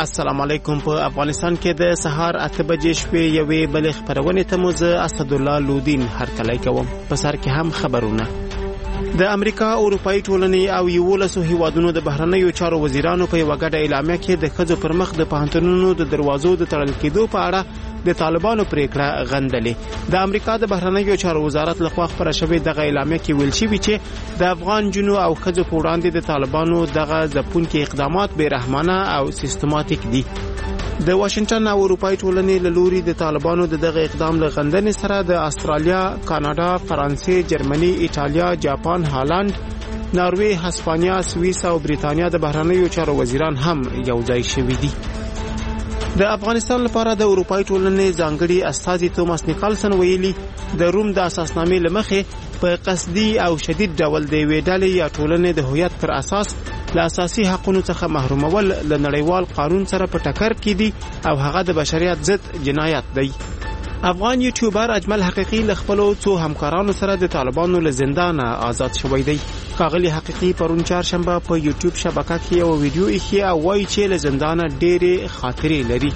السلام علیکم. په افغانستان کې د سهار 8 بجې شپې یوې بلې خبرونه ته مو زه اسدالله لودین هرکلی کوم. په سر کې هم خبرونه. د امریکا اروپאי ټولنې او 11 هیوادونو د بهرنیو چارو وزیرانو په یوه ګډه اعلامیه کې د ښځو پر مخ د پوهنتونونو د دروازو د تړل کېدو په اړه د طالبانو پریکړه غندلې. د امریکا د بهرنیو چارو وزارت لخوا خپره شوې دغه اعلامیه کې ویل شوي چې د افغان جنو او ښځو په وړاندې د طالبانو دغه ځپونکي اقدامات بې رحمانه او سیستماتیک دي. د واشنگټن او اروپאי ټولنې له لوري د طالبانو د دغه اقدام له غندنې سره د استرالیا، کاناډا، فرانسې، جرمني، ایټالیا، جاپان، هالند، ناروې، هسپانیا، سویس او بریتانیا د بهرنیو چارو وزیران هم یو ځای شوي دي. د افغانستان لپاره د اروپאי ټولنې ځانګړي استازي توماس نیکلسن ویلي د روم د اساسنامې له مخې په قصدي او شدید ډول د یوې ډلې یا ټولنې د هویت پر اساس له اساسي حقوقو څخه محرومول له نړیوال قانون سره په ټکر کې دي او هغه د بشریت ضد جنایت دی. افغان یوټیوبر اجمل حقیقي له خپلو څو همکارانو سره د طالبانو له زندانه آزاد شوی دی. ښاغلي حقیقي پرون چهارشنبه په یوټیوب شبکه کې یو ویډیو ایښی او وایي چې له زندانه ډېرې خاطرې لري.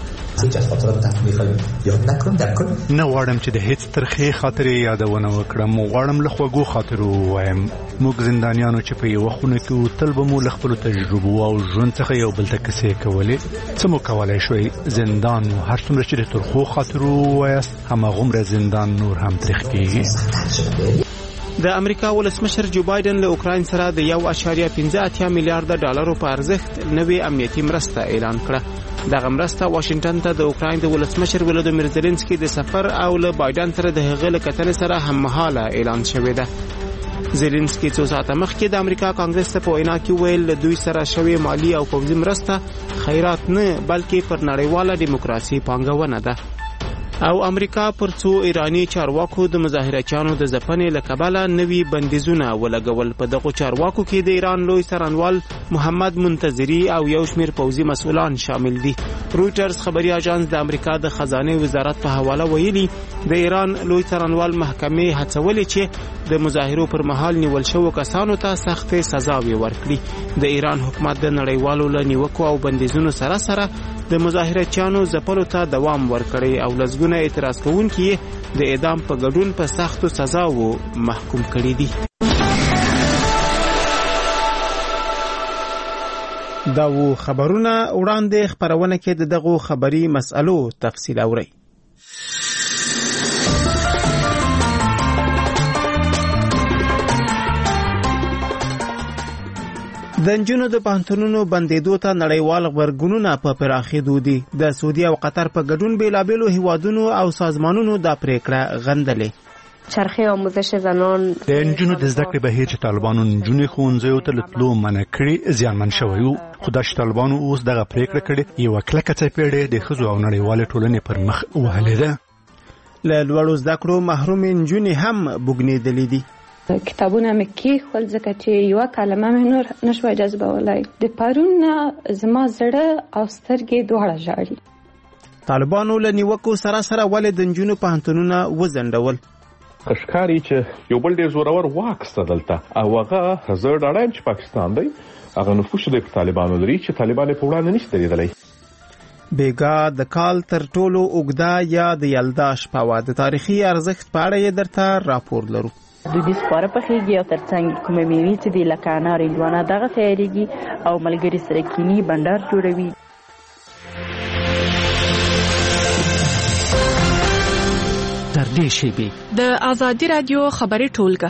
نه غواړم چې د هیڅ ترخې خاطرې یادونه وکړم، غواړم له خوږو خاطرو ووایم. موږ زندانیانو چې په یوه خونه کې تل به مو له خپلو تجربو او ژوند څخه یو بل ته کیسې کولې. څه مو کولی شوی؟ زندان هر څومره چې د ترخو خاطرو ووایاست هماغومره زندان نور هم تریخ کېږي. د امریکا ولسمشر جو بایدن له اوکراین سره د 1.85 میلیارډ ډالرو په ارزښت نوې امنیتي مرسته اعلان کړه. دغه مرسته واشنگټن ته د اوکراین د ولسمشر ولودیمیر زيلنسکي د سفر او له بایدن سره د هغه له کتنې سره هممهاله اعلان شوې ده. زيلنسکي څو ساعته مخکې د امریکا کانګرس ته په وینا کې ویل له دوی سره شوې مالی او پوځي مرسته خیرات نه بلکې پر نړیواله دیموکراسي پانګونه ده. او امریکا پر څو ایرانی چارواکو د مظاهرچیانو د ځپنې له کبله نوي بندیزونه ولګول. په دغو چارواکو کې د ایران لوی څارنوال محمد منتظری او یو شمېر پوځي مسؤلان شامل دي. رویټرز خبري اژانس د امریکا د خزانه وزارت په حواله ویلي د ایران لوی څارنوال محکمې هڅولې چې د مظاهرو پر مهال نیول شوو کسانو ته سختې سزاوي ورکړي. د ایران حکومت د نړیوالو له نیوکو او بندیزونو سره سره د مظاهرچیانو ځپلو ته دوام ورکړي او لزګونه اعتراض کوونکي د اعدام په ګډون په سختو سزاوو محکوم کړي دي. دا و خبرونه وړاندې خبرونه کې دغه خبري مسألو تفصیل اوري. د نجونو د پوهنتونونو بندیدو ته نړیوال غبرګونونه په پراخېدو دي. د سعودي او قطر په ګډون بیلابیلو هیوادونو او سازمانونو دا پریکړه غندلې. چرخه آموزش زنان د نجونو د زده کړې بهیر چې طالبانو نجونې ښوونځیو ته له تلو منع کړي زیانمن شوی و. خو دا چې طالبانو اوس دغه پریکړه کړې یوه کلکه څپېړې د ښځو او نړیوالې ټولنې پر مخ وهلې ده. له لوړو زده کړو محرومې نجونې هم بوږنېدلې دي. کتابونه مې کېښول ځکه چې یوه کلمه مې نور نشوای جذبولی. د پرون نه زما زړه او سترګې دواړه ژاړي. طالبانو له نیوکو سره سره ولې د نجونو پوهنتونونه وځنډول؟ ښکاري چې یو بل ډېر زورور واک سته دلته او هغه زه ډاډه یم چې پاکستان دی هغه نفوذ د طالبانو لري چې طالبان په وړاندې نشي درېدلی. بیګا د کال تر ټولو اوږده یا د یلدا شپه وه. د تاریخي ارزښت په اړه یې درته راپور لرو. دودي سپاره پخېږي او ترڅنګ کومه میوې چې دی لکه انار، هندوانه دغه تیارېږي او ملګري سره کینی بندر جوړوي. تر دې شیبې د آزادي رادیو خبري ټولګه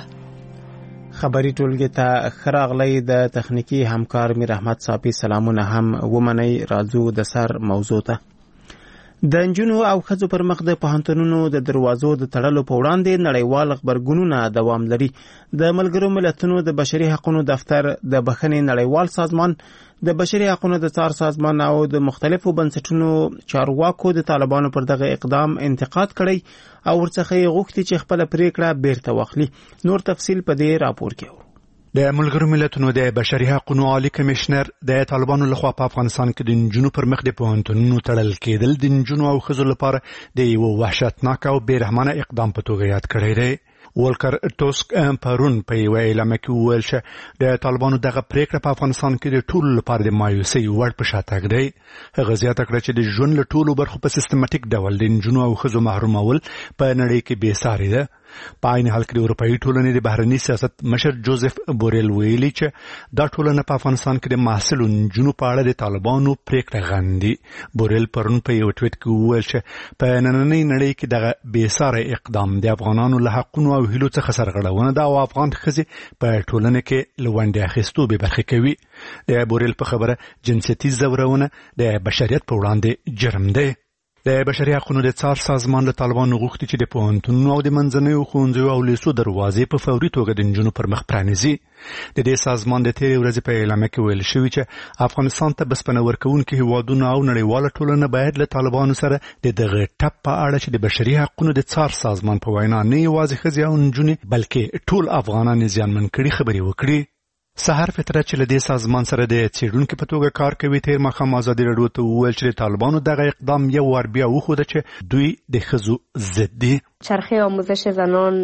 ته خراغلی د تخنیکی همکار میر احمد صافی سلامونه هم ومنئ. راځو د سر موضوع ته. د نجونو او ښځو پر مخ د پوهنتونونو د دروازو د تړلو په وړاندې نړیوال غبرګونونه دوام لري. د ملګرو ملتونو د بشري حقوقو دفتر، د بخښنې نړیوال سازمان، د بشري حقوقو د څار سازمان او د مختلفو بنسټونو چارواکو د طالبانو پر دغه اقدام انتقاد کړی او ورڅخه یې غوښتي چې خپل پریکړه بیرته واخلي. نور تفصیل په دې راپور کې اورو. د ملګرو ملتونو د بشري حقوقو عالی کمشنر د طالبانو لخوا په افغانستان کې د نجونو پر مخ د پوهنتونونو تړل کېدل د نجونو او ښځو لپاره د یو وحشتناک او بې رحمانه اقدام په توګه یاد کړی دی. ولکر ټوسک پرون په یو اعلان کې وویل چې د طالبانو دغه پریکړه په افغانستان کې د ټولو لپاره د مایوسۍ وړ په شاتګ دی. هغه زیاته کړه چې د ژوند له ټولو برخو په سیستماتیک ډول د نجونو او ښځو محرومول په نړۍ کې بېساري ده. په عین حال کې د اروپایي ټولنې د بهرني سیاست مشر جوزف بوریل ویلي چې دا ټولنه په افغانستان کې د محصلو نجونو په اړه د طالبانو پریکړه غندي. بوریل پرون په یو ټویټ کې وویل چې په نننۍ نړۍ کې دغه بېساره اقدام د افغانانو له حقونو او هیلو څخه سرغړونه ده او افغان ښځې په ټولنه کې له ونډې اخیستو بې برخې کوي. د بوریل په خبره جنسیتي ځورونه د بشریت په وړاندې جرم دی. د بشري حقوقو د څار سازمان له طالبانو غوښتي چې د پوهنتونونو او د منځنیو ښوونځیو او لیسو دروازې په فوري توګه د نجونو پر مخ پرانیزي. د دې سازمان د تېرې ورځې په اعلامیه کې ویل شوي چې افغانستان ته بسپنه ورکوونکي هیوادونه او نړیواله ټولنه باید له طالبانو سره د دغه ټپ په اړه چې د بشري حقوقو د څار سازمان په وینا نه یوازې ښځې او نجونې بلکې ټول افغانان زیانمن کړي خبرې وکړي. سحر فطرت چې له دې سازمان سره د څېړونکي په توګه کار کوي تېر ماښام ازادي راډیو ته وویل چې د طالبانو دغه اقدام یو وار بیا وښوده چې دوی د ښځو ضد دي. چرخه آموزش زنان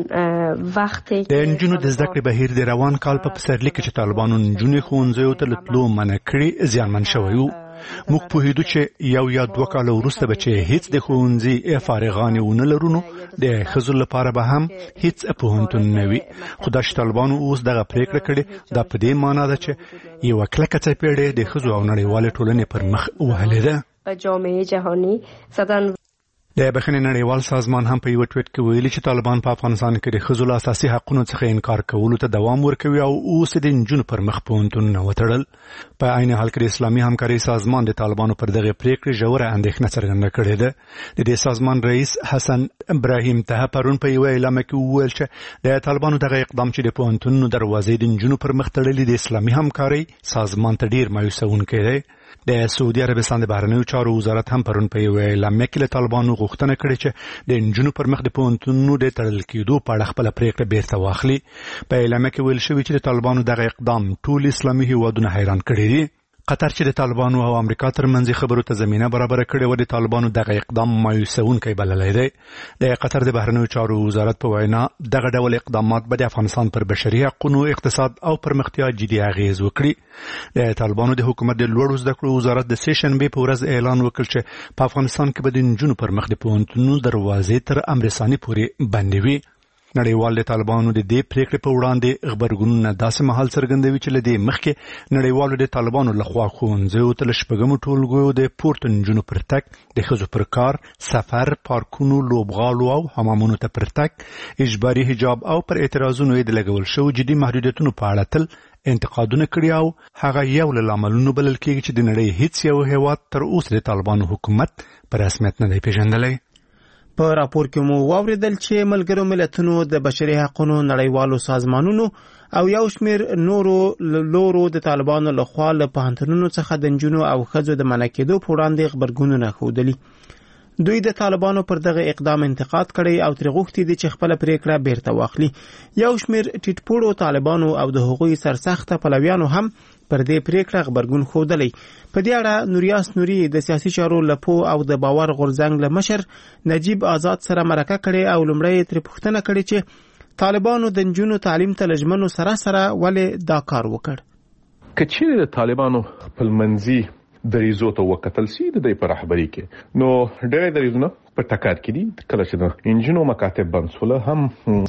وقتی د نجونو د زده کړې بهیر د روان کال په پسرلي کې چې طالبانو نجونې ښوونځیو ته له تلو منع کړي زیانمن شوی وو. موږ پوهېدو چې یو یا دوه کاله وروسته به چې هیڅ د ښوونځي فارغانې ونه لرو نو د ښځو لپاره به هم هیڅ پوهنتون نه وي. خو دا چې طالبانو اوس دغه پریکړه کړې دا په دې معنا ده چې یوه کلکه څپېړې د ښځو او نړیوالې ټولنې پر مخ وهلې ده. جامعه جهانی زدن د بخښنې نړیوال سازمان هم په یو ټویټ کې ویلي چې طالبان په افغانستان کې د ښځو له اساسي حقوقو څخه انکار کولو ته دوام ورکوي او اوس د نجونو پر مخ پوهنتونونه وتړل. په عین حال کې د اسلامي همکارۍ سازمان د طالبانو پر دغه پریکړې ژوره اندېښنه څرګنده کړې ده. د دې سازمان رئیس حسن ابراهیم ته پرون په یو اعلامیه کې وویل چې د طالبانو دغه اقدام چې د پوهنتونونو دروازې د نجونو پر مخ تړلې د اسلامي همکارۍ سازمان ته ډیر مایوسونکی دی. د سعودي عربستان د بهرنیو چارو وزارت هم پرون په یو اعلامیه کې له طالبانو غوښتنه کړې چې د نجونو پر مخ د پوهنتونونو د تړل کېدو په اړه خپله پریکړه بیرته واخلي. په اعلامیه کې ویل شوي چې د طالبانو دغه اقدام ټول اسلامي هیوادونه حیران کړي دي. قطر چې د طالبانو او امریکا ترمنځ خبرو ته زمینه برابره کړې و د طالبانو دغه اقدام مایوسونکی بللی دی. د قطر د بهرنیو چارو وزارت په وینا دغه ډول اقدامات به د افغانستان پر بشري حقوقو اقتصاد او پرمختیا جدي اغیز وکړي. د طالبانو د حکومت د لوړو زده کړو وزارت د سه شنبې په ورځ اعلان وکړ چې په افغانستان کې به د نجونو پر مخ د پوهنتونونو دروازې تر امر ثاني پورې بندې وي. نړیوال د طالبانو د دې پریکړې په وړاندې خبرګونونه داسې مهال څرګندوي چې له دې مخکې نړیوالو د طالبانو لخوا ښوونځیو ته له شپږمو ټولګیو د پورته نجونو پر تګ، د ښځو پر کار، سفر، پارکونو، لوبغالو او حمامونو ته پر تګ، اجباري حجاب او پر اعتراضونو یې د لګول شوو جدي محدودیتونو په اړه تل انتقادونه کړي او هغه یو له لاملونو بلل کېږي چې د نړۍ هیڅ یو هیواد تر اوسه د طالبانو حکومت په رسمیت نه دی پیژندلی. په راپور کې مو واوریدل چې ملګرو ملتونو د بشري حقوقو نړیوالو سازمانونو او یو شمېر نورو لورو د طالبانو لخوا له پوهنتونونو څخه د نجونو او ښځو د منع کېدو په وړاندې غبرګونونه ښودلي. دوی د طالبانو پر دغه اقدام انتقاد کړی او ترې غوښتي دي چې خپله پریکړه بیرته واخلي. یو شمېر ټیټپوړو طالبانو او د هغوی سرسخته پلویانو هم پر دې پریکړه غبرګون ښودلی. په دې اړه نوریاس نوري د سیاسي چارو له پوه او د باور غورځنګ له مشر نجیب آزاد سره مرکه کړې او لومړی ترې پوښتنه کړې چې طالبانو د نجونو تعلیم ته له ژمنو سره ولې دا کار وکړ. که چیرې د طالبانو خپلمنځي دریځو ته وکتل سي د دې په رهبري کې نو ډېر دریځونه په ټکر کې دي. کله چې د انجینو مکاتب بند شول هم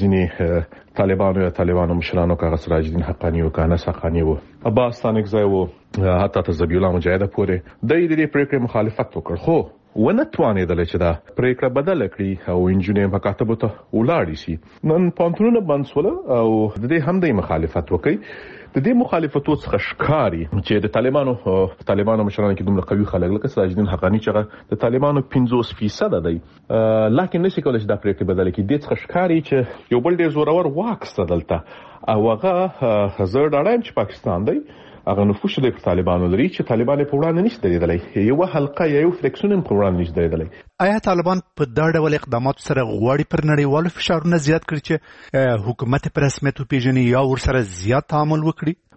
ځینې طالبانو مشرانو کاغه سراج الدین حقانی او کانس حقانی او عباس ثانکزی او حتی ته ذبیح الله مجاهد پورې د دې پریکړې مخالفت وکړ، خو ونه توانېدل چې دا پریکړه بدل کړي او انجینو مکاتب ته ولاړ شي. نن پانتونونه بند شول او د دې هم د مخالفت وکړي. د دې مخالفتو څخه ښکاري چې د طالبانو مشرانو کې دومره قوي خلک لکه سراج الدین حقانی چې د طالبانو 50% دی، لکه نشي کولای چې دا پریکړه بدل کړي. د څخه ښکاري چې یو بل ډیر زورور واک ستدلته او هغه زه ډاډم چې پاکستان دی هغه نفوذ د طالبانو لري چې طالبان په وړاندې نشي درېدلی، یو حلقه یو فریکشن په وړاندې نشي درېدلی. آیا طالبان په دا ډول اقداماتو سره غواړي پر نړیوالو فشارونه زیات کړي چې حکومت په رسمیت وپېژني یا ورسره زیات تعامل وکړي؟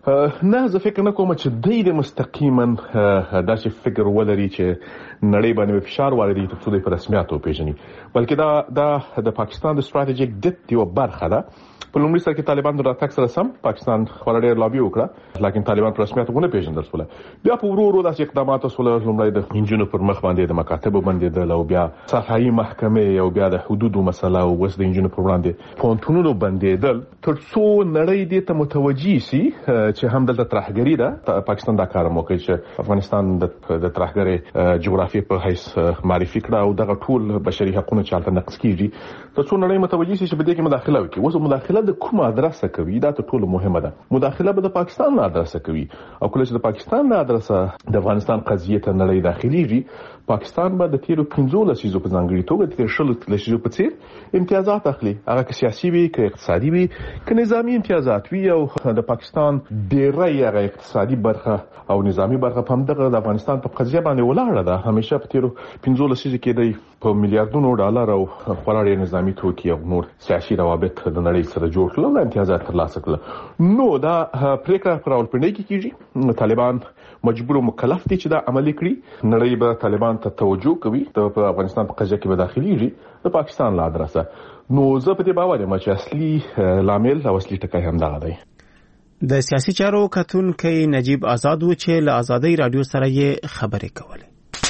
نه زه فکر نه کوم چې د مستقیما دا چې فکر ولري چې نړۍ باندې فشار واردوي تر څو د رسمیت او پیژني، بلکې دا د پاکستان د ستراتیژیک ډیپت یو برخه ده. په لومړي سر کې طالبان د راتګ سره سم پاکستان خورا ډېر لابي وکړه، لیکن طالبان په رسمیت ونه پیژندل شول. بیا په ورو ورو داسې اقدامات وسول، لومړی د انجینو پر مخ باندې د مکاتبو باندې او بیا صحایي محکمې او بیا د حدودو مسله او وس د انجینو پر وړاندې پونتونونو باندې تر څو نړۍ دې ته متوجي سي چې هم د ترهګری ده. پاکستان دا کار موکړي چې افغانستان د ترهګری جغرافي په حیث معرفي کړه او دغه ټول بشري حقوقو چالت نقض کیږي، تر څو نړۍ متوجي سي چې بده کې مداخله وکړي. اوس مداخله د کومه ادرسه کوي دا ټول مهمه ده. مداخله به د پاکستان نه ادرسه کوي او کله چې د پاکستان نه ادرسه د افغانستان قضیه ته نړۍ داخليږي، پاکستان به د تیرو 15 لسیزو په ځانګړي توګه د 16 لسیزو په څیر امتیازات اخلي، هغه که سیاسي وي که اقتصادي وي که نظامی امتیازات وي. او د پاکستان ډیری هغه اقتصادي برخه او نظامی برخه په همدغه د افغانستان په قضیه باندې ولاړه ده. همیشه په تیرو 15 لسیزو کې د په میلیارډونو ډالر او خورا ډیر نظامی توکي او نور سیاسي روابط د نړۍ سره جوړ کړل، امتیازات ترلاسه کړل. نو دا پریکړه پر راولپنډي کې کیږي، طالبان مجبور او مکلف دي چې دا عملي کړي. نړۍ به طالبان ته توجه کوي، د افغانستان په قضیه کې به داخليږي د پاکستان لا ادرسه. نو زه په دې باور یم چې اصلي لامل او اصلي ټکی هم دغه دی. د سیاسي چارو کتونکي نجیب آزاد و چې له آزادۍ رادیو سره یې خبرې کولې.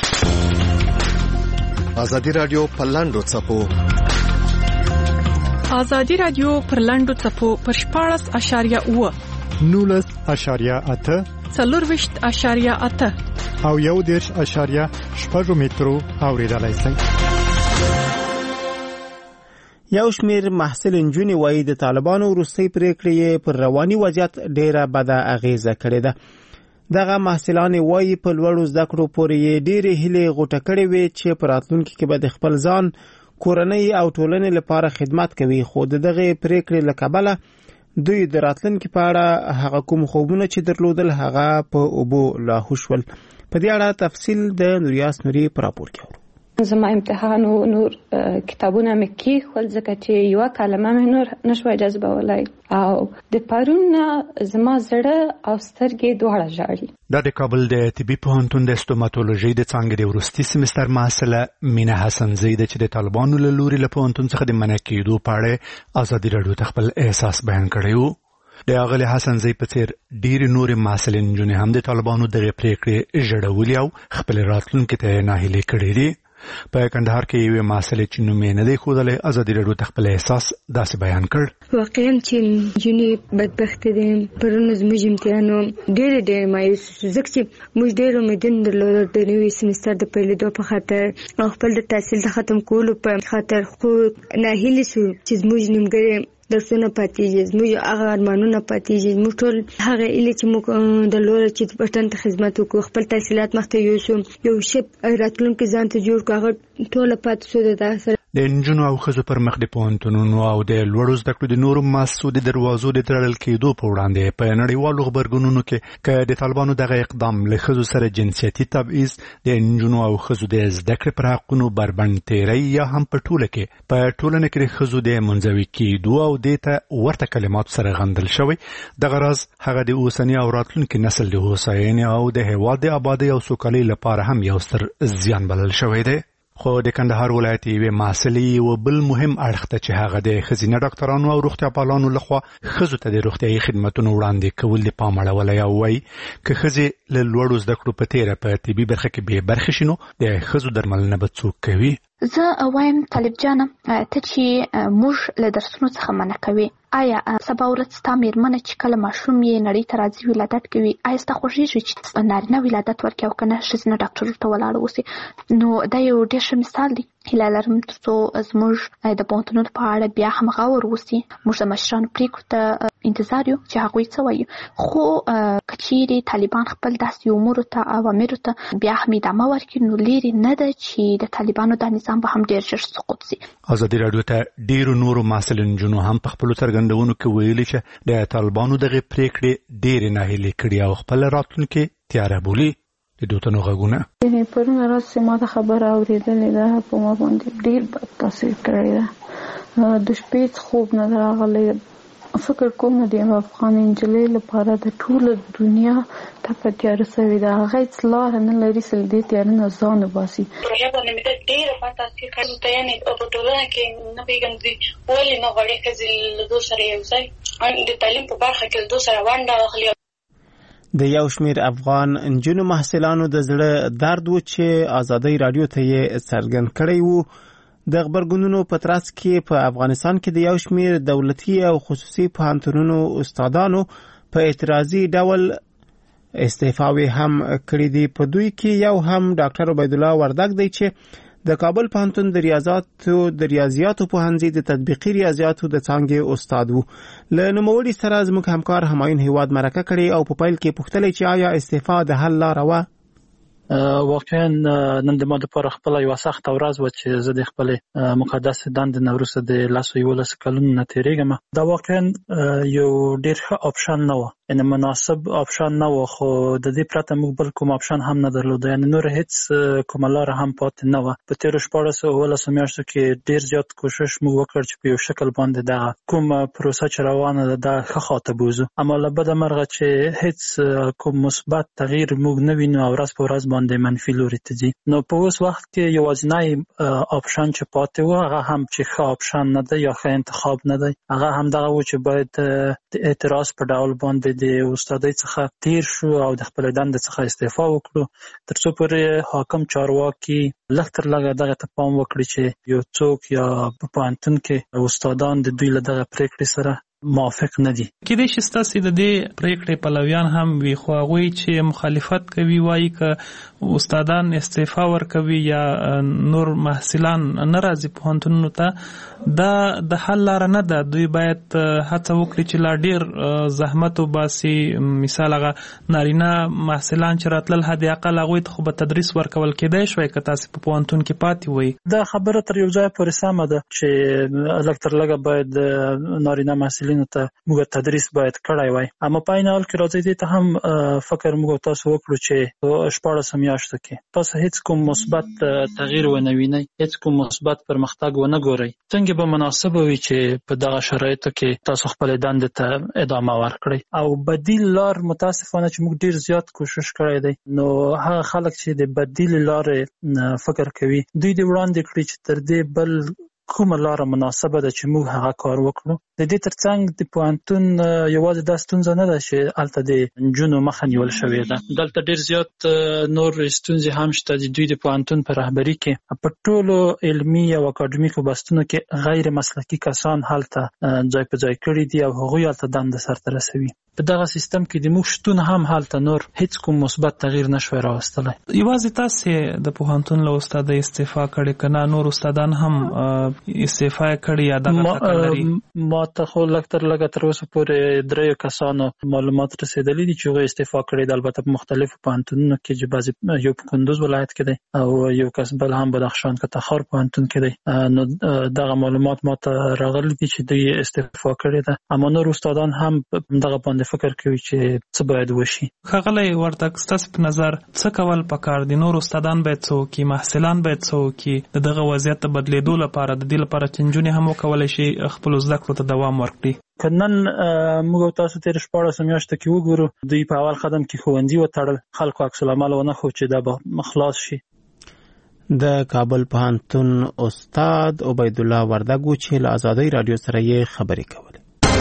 آزادي رادیو په لاندو څپو آزادي رادیو پر لاندو څپو پر 14.8 19.8 40.8 او 1.8 مترو اوریدلای شئ. یو شمیر محصل انجونی وایي د طالبانو وروستۍ پریکړې پر رواني وضعیت ډیره بده اغیزه کړې ده. دغه محصلان وایي په لوړو زده کړو پورې ډېرې هیلې غوټه کړې وي چې په راتلونکي کې به د خپل ځان، کورنۍ او ټولنې لپاره خدمت کوي، خو دغه پریکړې له کبله دوی د راتلونکي په اړه هغه کوم خوبونه چې درلودل هغه په اوبو لاهو شول. په دې اړه تفصیل د نوریاس نوري پر راپور کې اورو. زما امتحان و نور کتابونه مې کېښول ځکه چې یوه کلمه مې نور نشوای جذبولی او د پرون زما زړه او سترګې دواړه ژاړي. دا د کابل د طبي پوهنتون د استوماتولوژي د څانګې د وروستي سمستر محصله مینه حسنزۍ ده چې د طالبانو له لوري له پوهنتون څخه د منع کېدو په اړه ازادي راډیو ته خپل احساس بیان کړی و. د اغلی حسنزۍ په څیر ډېرې نورې محصلین نجونې هم د طالبانو دغه پریکړې ژړولي او خپل راتلونکي ته ناهیلې کړې دي. په کندهار کې یو محصلې چې نوم یې نه دی ښودلی ازادي راډیو ته خپل احساس داسې بیان کړ. واقعا چې نجونې بدبختې دي. پرون زموږ امتحانو ډېر مایوس ځکه چې موږ ډېر امیدونه درلودل د نوي سمستر د پیلېدو په خاطر او خپل د تحصیل د ختم کولو په خاطر، خو ناهیلې شو چې زموږ نیمګړی درسونه پاتېږي، زموږ هغه ارمانونه پاتېږي، موږ ټول هغه هیلې چې موږ درلوده چې وطن ته خدمت وکړو، خپل تحصیلات مخته یوسو، یو ښه راتلونکی ځان ته جوړ کړو، هغه ټوله پاتې شو. د سره د نجونو او ښځو پر مخ د پوهنتونونو او د لوړو زده کړو د نورو مؤسسو د دروازو د تړل کېدو په وړاندې په نړیوالو غبرګونونو کې که د طالبانو دغه اقدام له ښځو سره جنسیتي تبعیض، د نجونو او ښځو د زده کړې پر حقونو بربند تیری یا هم په ټوله کې په ټولنه کې د ښځو د منزوي کېدو او دې ته ورته کلماتو سره غندل شوی، دغه راز هغه د اوسني او راتلونکي نسل د هوساینې او د هېواد د آبادۍ او سوکالۍ لپاره هم یو ستر زیان بلل شوی دی. خو د کندهار ولایت یوې محصلې یو بل مهم اړخ ته چې هغه د ښځینه ډاکټرانو او روغتیا پالانو لخوا ښځو ته د روغتیایي خدمتونو وړاندې کول د پام اړولی او وایي که ښځې له لوړو زده کړو په تیره په طبي برخه کې بې برخې شي نو د ښځو درملنه به څوک کوي. زه وایم طالب جانه ته چې موږ له درسونو څخه منع کوي، آیا سبا ورځ ستا مېرمنه چې کله ماشوم یې نړۍ ته راځي ولادت کوي، آیا ستا خوښېږي چې نارینه ولادت ورکړي او که نه ښځینه ډاکټر ته ولاړه اوسي؟ نو دا یو ډېر ښه مثال دی. هیله لرم تر څو زموږ د پوهنتونونو په اړه بیا هم غور وسي، موږ د مشرانو پریکړو ته انتظار یو چې هغوی څه وایي. خو که چیرې طالبان خپل داسې امورو ته اوامرو ته بیا هم ادامه ورکړي نو لرې نه ده چې د طالبانو دا نظام به هم ډېر ژر سقوط سي. ازادي راډیو ته ډېرو نورو محصلین نجونو هم په خپلو څرګندونو کې ویلي چې د طالبانو دغه پریکړې ډېرې ناهیلې کړي او خپل راتلونکي تیاره بولي. د دوتنو غږونه پرون راځي ما د خبره اورېدلې ده، په ما باندې ډېر بد تاثیر کړی ده. د شپې خوب نه راغلی، فکر کوم د افغان انجلۍ لپاره د ټول دنیا ته په تیار سوي دا غیڅ لار نه لري سل دې تیار نه ځان وباسي پروژه باندې مې ډېر پاتې چې کله ته یې په ټولنه کې نه پیګندې ولې نه غواړي چې له دوی سره یو ځای د تعلیم په برخه کې دوی سره ونډه واخلي. د یو شمیر افغان انجونو محصلانو د زړه درد و چې آزادۍ رادیو ته یې څرګند کړی وو. د خبرګونونو په ترڅ کې په افغانستان کې د یو شمیر دولتي او خصوصي پوهنتونونو استادانو په اعتراضي ډول استعفاوې هم کړې دي. په دوی کې یو هم ډاکټر عبیدالله وردګ دی چې د کابل پوهنتون د ریاضیاتو پوهنځي د تطبیقي ریاضیاتو د څانګې استاد وو. له نوموړي سره زموږ همکار همایون هیواد مرکه کړې او په پیل کې پوښتلې چې آیا استعفا د حل لاره وه؟ واقعا نن د ما لپاره خپله یوه سخته ورځ وه چې زه د خپلې مقدسې دندې نه وروسته د 11 کلونو نه تېرېږم. دا واقعا یو ډېر ښه آپشن نه وه، یعنې مناسب آپشن نه وه، خو د دې پرته موږ بل کوم آپشن هم نه درلوده، یعنې نور هیڅ کومه لاره هم پاتې نه وه. په تېرو 14 میاشتو کې ډېر زیات کوشش موږ وکړ چې په یو شکل باندې دغه کومه پروسه چې روانه ده دا ښه خواته بوځو، اما له بده مرغه چې هیڅ کوم مثبت تغییر موږ نه وینو او ورځ په ورځ باندې منفي لوري ته ځي. نو په اوس وخت کې یوازینی آپشن چې پاتې و هغه هم چې ښه آپشن نه دی یا ښه انتخاب نه دی، هغه هم دغه و چې باید د اعتراض په ډول باندې د استادۍ څخه تیر شو او د خپلې دندې څخه استعفا وکړو، تر څو پورې حاکم چارواکي لږ تر لږه دغه ته پام وکړي چې یو څوک یا په پوهنتون کې استادان د دوی له دغه پرېکړې سره موافق نه دي. کېدای شي ستاسې د دې پرېکړې پلویان هم وي، خو هغوی چې مخالفت کوي وایي که استادان استعفا ورکوي یا نور محصلان نه راځي پوهنتونونو ته دا د حل لاره نه ده. دوی باید هڅه وکړي چې لا ډېر زحمت وباسي. مثال هغه نارینه محصلان چې راتلل حد اقل هغوی ته خو به تدریس ورکول کېدای شوی که تاسې په پوهنتون کې پاتې وئ. دا خبره تر یو ځایه پورې سمه ده چې لږ تر لږه باید نارینه محصلین ته موږ تدریس باید کړی وای، اما په عین حال کې راځي دې ته هم فکر موږ تاسو وکړو چې 14 میاشتو کې تاسو هیڅ کوم مثبت تغییر ونه وینئ، هیڅ کوم مثبت پرمختګ ونه ګورئ. څنګه به مناسبه وي چې په دغه شرایطو کې تاسو خپلې دندې ته ادامه ورکړئ؟ او بدیل لار متاسفانه چې موږ ډېر زیات کوشش کړی دی، نو هغه خلک چې د بدیل لارې فکر کوي دوی دې وړاندې کړي چې تر دې بل کومه لاره مناسبه ده چې موږ هغه کار وکړو. د دې ترڅنګ د پوهنتون یوازې دا ستونزه نه ده چې هلته د نجونو مخه نیول شوې ده، دلته ډېر زیات نور ستونزې هم شته. د دوی د پوهنتون په رهبري کې په ټولو علمي او اکاډمیکو بستونو کې غیر مسلکي کسان هلته ځای په ځای کړي دي او هغوی هلته دنده سرته رسوي. په دغه سیستم کې د موږ شتون هم هلته نور هیڅ کوم مثبت تغییر نشوی راوستلی. یوازې تاسې د پوهنتون له استادۍ استعفا کړې که نه نور استادان هم استعفا کړي یا دغه ټکر لري؟ ما ته خو لږ تر لږه تر اوسه پورې 3 کسانو معلومات رسېدلي دي چې هغوی استعفا کړي دي، البته په مختلفو پوهنتونونو کې چې بعضې یو په کندوز ولایت کې دی او یو کس بل هم بدخشان کې تخار پوهنتون کې دی. نو دغه معلومات ما ته راغلي دي چې دوی استعفا کړې ده، اما نور استادان هم دغه باندې فکر کوي چې څه باید وشي. ښاغلی وردګ، ستاسو په نظر څه کول پکار دي؟ نور استادان باید څه وکړي؟ محصلان باید څه وکړي د دغه وضعیت د بدلېدو لپاره، د دې لپاره چې نجونې هم وکولی شي خپلو زده کړو ته دوام ورکړي؟ که نن موږ تاسو تېرې 14 میاشتو کې وګورو، دوی په اول قدم کې ښوونځي وتړل، خلکو عکس العمل ونه ښود چې دا به خلاص شي. د کابل پوهنتون استاد عبیدالله وردګ و چې له آزادۍ رادیو سره یې خبرې کولې.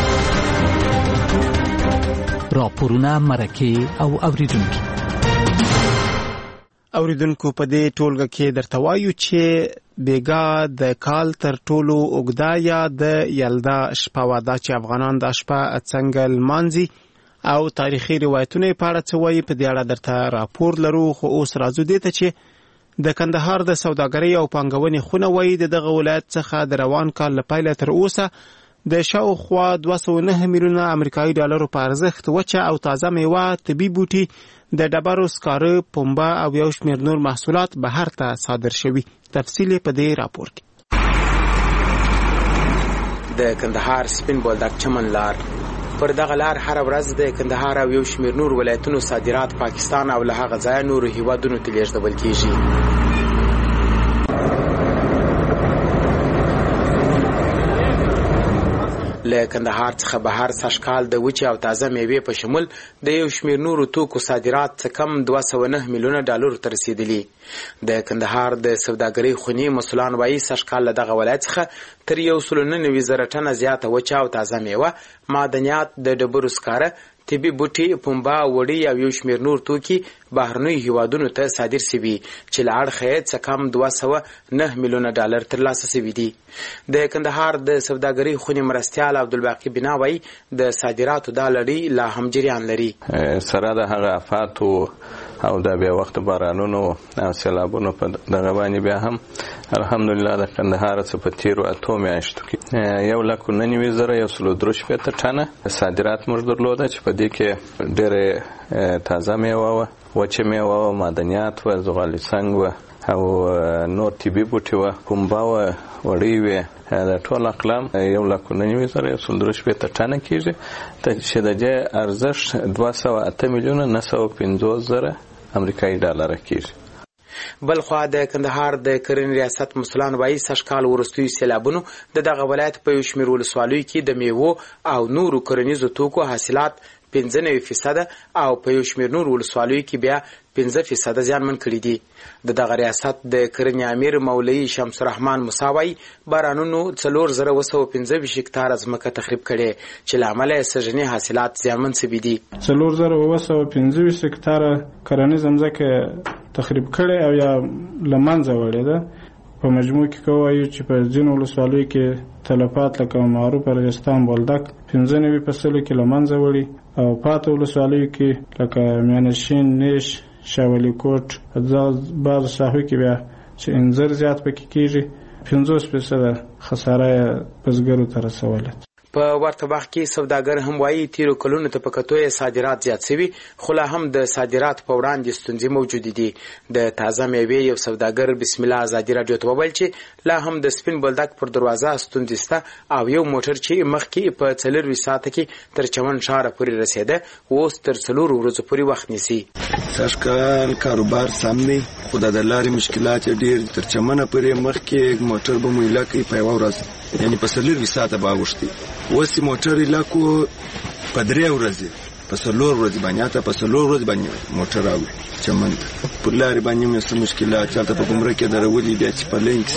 راپورونه، مرکې او اوریدونکو په دې ټولګه کې درته وایو چې بیګا د کال تر ټولو اوږده یا د یلدا شپه وه، دا چې افغانان دا شپه څنګه لمانځي او تاریخي روایتونه یې په اړه څه وایي، په دې اړه درته راپور لرو. خو اوس راځو دې ته چې د کندهار د سوداګرۍ او پانګونې خونه وایي د دغه ولایت څخه د روان کال له پیله تر اوسه د شاوخوا 209 میلیونه امریکایي ډالرو په ارزښت وچه او تازه میوه، طبي بوټي، د ډبرو سکاره، پنبه او یو شمېر نور محصولات بهر ته صادر شوي. تفصیل په دې راپور کې. د کندهار سپین بولدک چمن لار پر دغه لار هر ورځ د کندهار او یو شمېر نور ولایتونو صادرات پاکستان او له هغه ځایه نورو هیوادونو ته لیږدول کیږي. له کندهار څخه بهر سږکال د وچې او تازه میوې په شمول د یو شمېر نورو توکو صادرات څه کم 209 میلیونه ډالرو ته رسیدلي. د کندهار د سوداګرۍ خونې مسؤلان وایي سږکال له دغه ولایت څخه تر 190,000 ټنه زیاته وچه او تازه میوه، معدنیات، د ډبرو سکاره، طبي بوټي، پنبه، وړۍ او یو شمېر نور توکي بهرنیو هیوادونو ته صادر شوي چې له اړخه یې څه کم 209 میلیونه ډالر ترلاسه شوي دي. د کندهار د سوداګرۍ خونې مرستیال عبدالباقي بنا وایي د صادراتو دا لړۍ لا هم جریان لري. سره د هغه آفاتو او د بیا وخت بارانونو او سیلابونو په دغه باندې بیا هم الحمدلله د کندهار څخه په تیرو 8 میاشتو کې 1,99,103 ټنه صادرات موږ درلوده چې په دې کې ډېرې تازه میوه وه، وچه میوه وه، معدنیات وه، زغالي سنګ وه او نور طبي بوټي وه، پنبه وه، وړۍ وې. د ټول اقلام 1,99,103 ټنه کېږي چې د دې ارزښت 208,950,000 امریکایي ډالره کېږي. بلخوا د کندهار د کرنې ریاست مسؤلان وایي سږکال وروستیو سیلابونو د دغه ولایت په یو شمېر ولسوالیو کې د میوو او نورو کرنیزو توکو حاصلات 95% او په یو شمېر نور ولسوالیو کې بیا 15% زیانمن کړي دي. د دغه ریاست د کرنې امیر مولوي شمس الرحمن موسی وایي بارانونو 4,215 هکتاره ځمکه تخریب کړې چې له امله یې سږني حاصلات زیانمن شوي دي. 4,215 هکتاره کرنیزه ځمکه تخریب کړې او یا له منځه وړې ده. په مجموع کې کوایو چې په ځینو ولسوالیو کې تلفات لکه معروف ارغستان بولدک 95 فصلو کې له منځه وړي او پاتې ولسوالیو کې لکه میانشین، نیش، شاولی کوټ بعض ساحو کې بیا چې انځر زیات پکې کېږي 50% خساره بزګرو ته رسوله. په ورته وخت کې سوداګر هم وایي تیرو کلونو ته په کتو یې صادرات زیات شوي خو لا هم د صادرات په وړاندې ستونزې موجودې دي. د تازه میوې یو سوداګر بسم الله ازادي راډیو ته وویل چې لا هم د سپین بولدک پر دروازه ستونزې شته او یو موټر چې مخکې په 4 ساعته کې تر چمن ښاره پورې رسېده اوس تر 4 ورځو پورې وخت نیسي. سږکال کاروبار سم دی خو د لارې مشکلات ډېر تر چمنه پورې مخکې موټر به مو علاقې په یوه ورځ یعنی په 4 ساعته به اوښتي. اوس موټر علاقو په 3 ورځې په 4 ورځې باندې اته په 4 ورځې باندې موټر راوړي چمن په لارې باندې مې څه مشکلات چاته په ګمرک کې درولې بیا چې په لین کې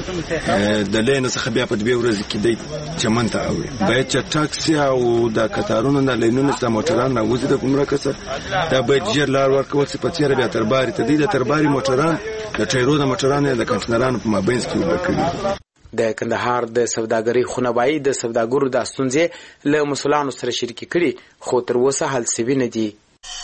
د لین څخه بیا په 2 ورځې کې دی چمن ته اوړي. باید چې ټاکسي او د قطارونو د لینونو څخه موټران راوځي د ګمرک څخه دا باید ژر لار ورکول چې په تیر بیا ترباري ته دی د ترباري موټران د ټایرو د موټرانو د کنټینرانو په مابین کې وکړي. د کندهار د سوداګرۍ خونه وایي د سوداګرو د ستونزې له مسؤلانو سره شریکې کړي خو تر اوسه حل شوي نه دي.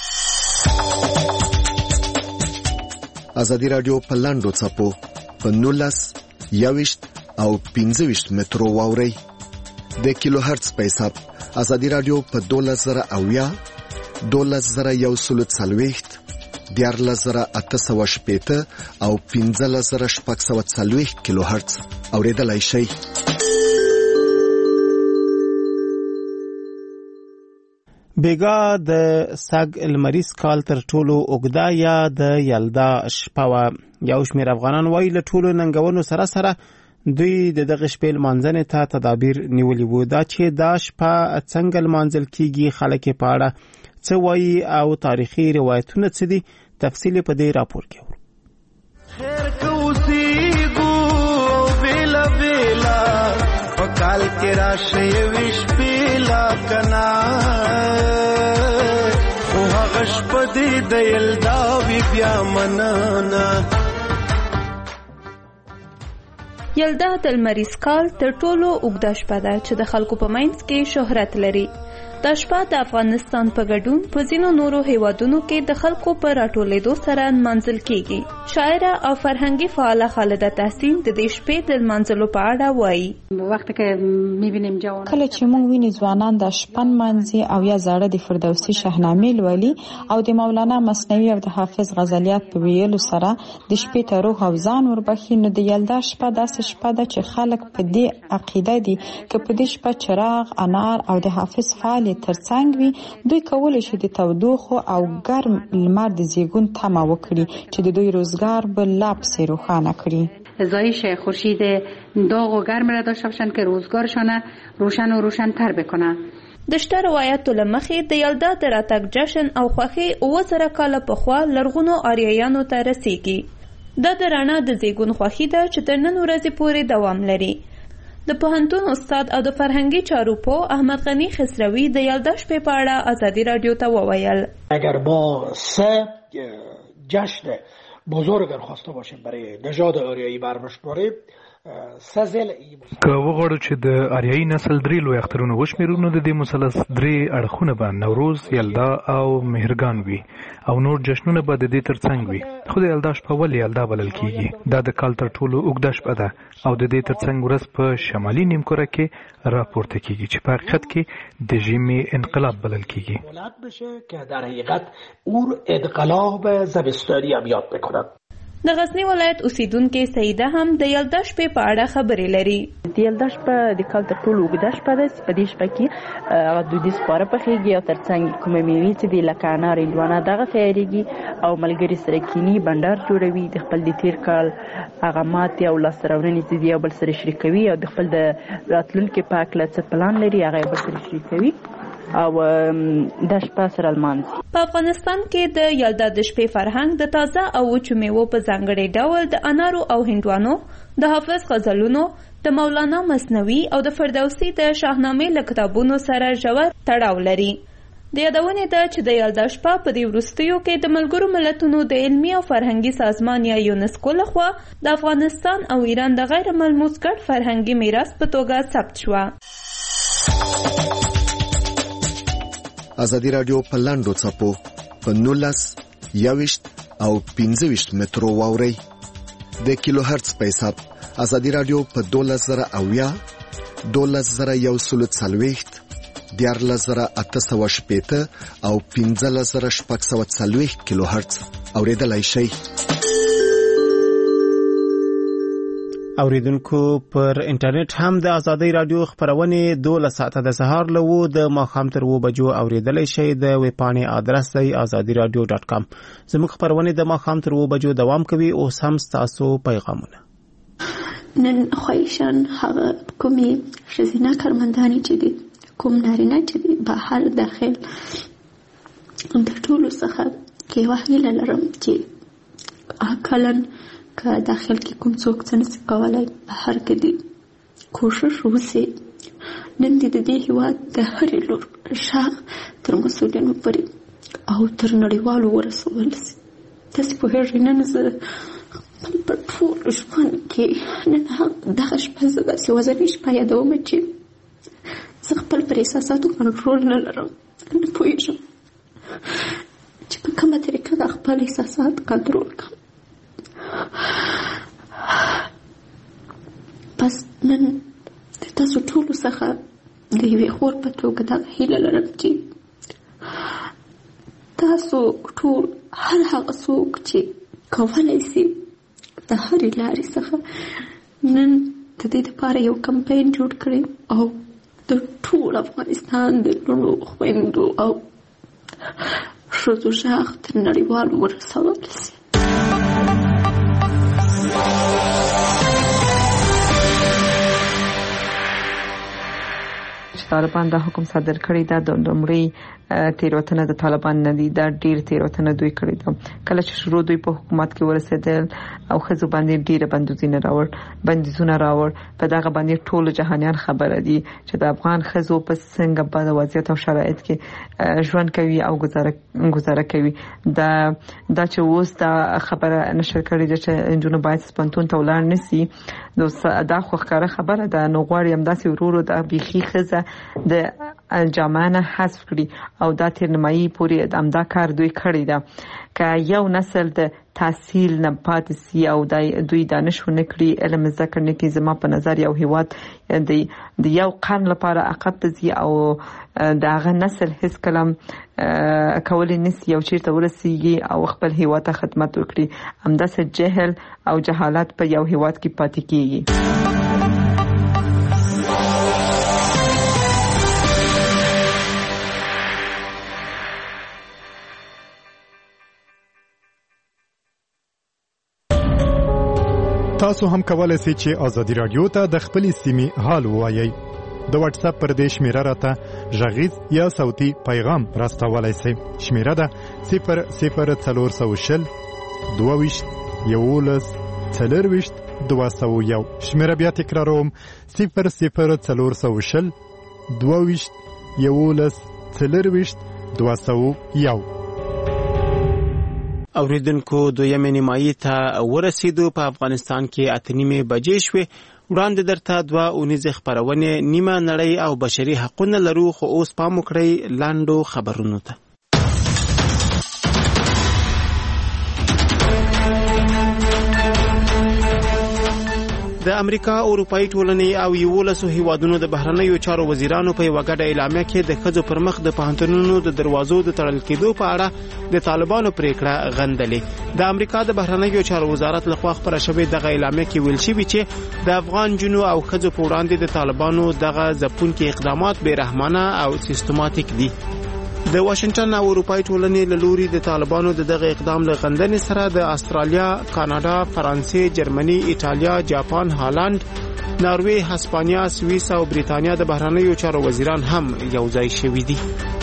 ازادي راډیو په لاندو څپو په 19 21 او 25 مترو واوري د کیلو هرتز په حساب. ازادي راډیو په 12000 12140 14880 او 15640 کیلو هرتز اوریدلای شئ. بیګا د ساګ المریز کال تر ټولو اوګدا یا د یلدا شپه یو شمېر افغانان وایي له ټولو ننګونو سره سره دوی د دغه شپې لمانځنې ته تدابیر نیولي وو. دا چې دا شپه څنګه لمانځل کیږي، خلک په اړه څه وایي او تاریخي روایتونه څه دي، تفصیل په دې راپور کې ورو. خیر کوسیګو بیلا بیلا پکال کې راشه وش بیلا کنا او هغه شپه دې د یلدا وی بیا منانا. یلدا د المریز کال تر ټولو اوږده شپه ده چې د خلکو په منځ کې شهرت لري. دا شپه د افغانستان په ګډون په ځینو نورو هیوادونو کې د خلکو په راټولېدو سره نمانځل کیږي. شاعره او فرهنګي فعاله خالده تحسین د دې شپې د نمانځلو په اړه وایي. کله چې موږ ویني ځوانان د شپه نمانځي او یا زاړه د فردوسي شاهنامې لولي او د مولانا مثنوي او د حافظ غزلیات په ویلو سره د شپې ته روح او ځان وربخي، نو د یلدا شپه داسې شپه ده چې خلک په دې عقیده دي چې په دې شپه چراغ، انار او د حافظ فعال ترڅنګ وي. دوی کولی شي د تودوخو او ګرم لمر د زیږون تمه وکړي چې د دوی روزګار به لا پسې روښانه کړي. زایش خورشید داغ و گرم را داشته باشند که روزگارشان روشن و روشن‌تر بکنه. د شته روایتو له مخې د یلدا د راتګ جشن او خوښۍ 2000 کاله پخوا لرغونو آریایانو ته رسیږي. دا د رڼا د زیږون خوښي ده چې تر نن ورځې پورې دوام لري. د پوهنتون استاد او د فرهنګي چارو پوه احمد غنی خسروی د یلدا شپې په اړه ازادي رادیو ته وویل: اگر ما 3 جشن بزرگ خواسته باشیم برای نژاد آریایی برمشماریم که وغواړو چې د آریایي نسل 3 لوی اخترونه وشمېرو نو د دې مثلث 3 اړخونه به نوروز، یلدا او مهرګان وي او نور جشنونه به د دې ترڅنګ وي. خو د یلدا شپه ولې یلدا بلل کیږي؟ دا د کال تر ټولو اوږده شپه ده او د دې ترڅنګ ورځ په شمالي نیمکره کې راپورته کیږي چې په حقیقت کې د ژمي انقلاب بلل کیږي. که در حقیقت اور انقلاب زمستانی هم یاد بکنن. د غزنی ولایت اوسیدونکو سیده هم د یلدا شپې په اړه خبرې لري. د یلدا شپه د کال تر ټولو اوږده شپه ده. په دې شپه کې دودیز خواړه پخېږي او ترڅنګ کومې میوې چې دي لکه انار، هندوانه دغه تیارېږي او ملګري سره کینی بنډار جوړوي. د خپل د تیر کال هغه ماتې او لاسته راوړنې چې دي یو بل سره شریکوي او د خپل د راتلونکي په هکله څه پلان لري هغه یې بل سره شریکوي او د شپه سره لمانځي. په افغانستان کې د یلدا د شپې فرهنګ د تازه او وچو میوو په ځانګړي ډول د انارو او هندوانو، د حافظ غزلونو، د مولانا مثنوي او د فردوسي د شاهنامې له کتابونو سره ژور تړاو لري. د یادونې ده چې د یلدا شپه په دې وروستیو کې د ملګرو ملتونو د علمي او فرهنګي سازمان یا یونسکو لخوا د افغانستان او ایران د غیر ملموس ګډ فرهنګي میراث په توګه ثبت شوه. ازادي رادیو په لاندو څپو په 19 21 او 25 مترو واوري د کیلو هرتز په حساب. ازادي رادیو په 12080 12140 14880 او 15640 کیلو هرتز اوریدلای شئ. اوریدونکو پر انټرنیټ هم د ازادي رادیو خبرونه 12 ساعته د سهار له و د ماخام تر و بجو اوریدلای شئ. د ویب پاڼې آدرس دی azadiradio.com. زموږ خبرونه د ماخام تر و بجو دوام کوي. اوس هم تاسو پیغامونه. نن خوښن هغه کومي شزینه کارمندانی چې دي، کوم نارینه چې دي بهر داخل د ټولو څخه کې وحیله لرم چې اکلن که داخل کې کوم څوک څه نشي کولای بهر کې دي کوشش وکړي. نن د دې هیواد د هرې لور شاخ تر مسؤلینو پورې او تر نړیوالو ورسول شي. تاسو په هغه نن زه په ټول ژوند کې نن دغه شپه زه داسې وزنې شپه یادوم چې زه خپل پر احساساتو کنټرول نه لرم. نه پوهېږم چې په کومه طریقه د خپل احساسات کنټرول کړم. پس نن د تاسو ټولو څخه د یوې خور په توګه دغه هیله لرم چې تاسو ټول هر هغه څوک چې کولی شي د هرې لارې څخه نن د دې لپاره یو کمپاین جوړ کړي او د ټول افغانستان د لوڼو خویندو او ښځو غږ تر نړیوالو ورسول شي. طالبان دا حکم صادر کړی دا د لومړی تیروتنه د طالبان نه دي. دا ډیر تیروتنه دوی کړی ده. کله چې شروع دوی په حکومت کې ورسېدل او خزو باندې ډیره بندیزونه راوړ په دغه باندې ټول جهانیان خبره دي چې د افغان خزو په څنګه په وضعیت او شرایط کې ژوند کوي او گزاره کوي. دا چې اوس دا خبره نشر کړې ده چې انجونو باید سپنتون ته ولاړ نسی. دا خو ښکاره خبره ده. نو غواړي همداسې ورورو د بيخي خزه د جامانه حذف کړي او دا تر نیمایي پورې امدا کار دوی کړی ده. که یو نسل د تحصیل نه پاتې سي او دوی دانشونه کړي علم ذکر نه کوي، زما په نظر یو هیواد د یو قرن لپاره عقب ته ځي او داغه نسل هیڅ کلم کولای نشي یو چیرته ورسیږي او خپل هیواد ته خدمت وکړي. همداسې جهل او جهالت په یو هیواد کې پاتې کیږي. تاسو هم کولای شئ چې ازادي رادیو ته د خپلې سیمې حال ووایئ. د واتس اپ پر دې شمیره راته غږیز یا صوتي پیغام راستولای شئ. شمیره ده 00420 22 11 40 201. شمیره بیا تکراروم 00420 22 11 40 201. اوریدونکو دویمې نیمایي ته ورسېدو. په افغانستان کې 8:30 بجې شوې. وړاندې درته 2 اونیزې خپرونې نیمه نړۍ او بشري حقونه لرو، خو اوس پام وکړئ لاندو خبرونو ته. د امریکا اروپאי ټولنې او 11 هیوادونو د بهرنیو چارو وزیرانو په یوه ګډه اعلامیه کې د ښځو پر مخ د پوهنتونونو د دروازو د تړل کېدو په اړه د طالبانو پریکړه غندلې. د امریکا د بهرنیو چارو وزارت لخوا خپره شوې دغه اعلامیه کې ویل شوي چې د افغان جنو او ښځو په وړاندې د طالبانو دغه ځپونکي اقدامات بې رحمانه او سیستماتیک دي. د واشنگټن او اروپאי ټولنې له لوري د طالبانو د دغه اقدام له غندنې سره د استرالیا، کاناډا، فرانسې، جرمني، ایټالیا، جاپان، هالند، ناروې، هسپانیا، سویس او بریتانیا د بهرنیو چارو وزیران هم یوځای شوي دي.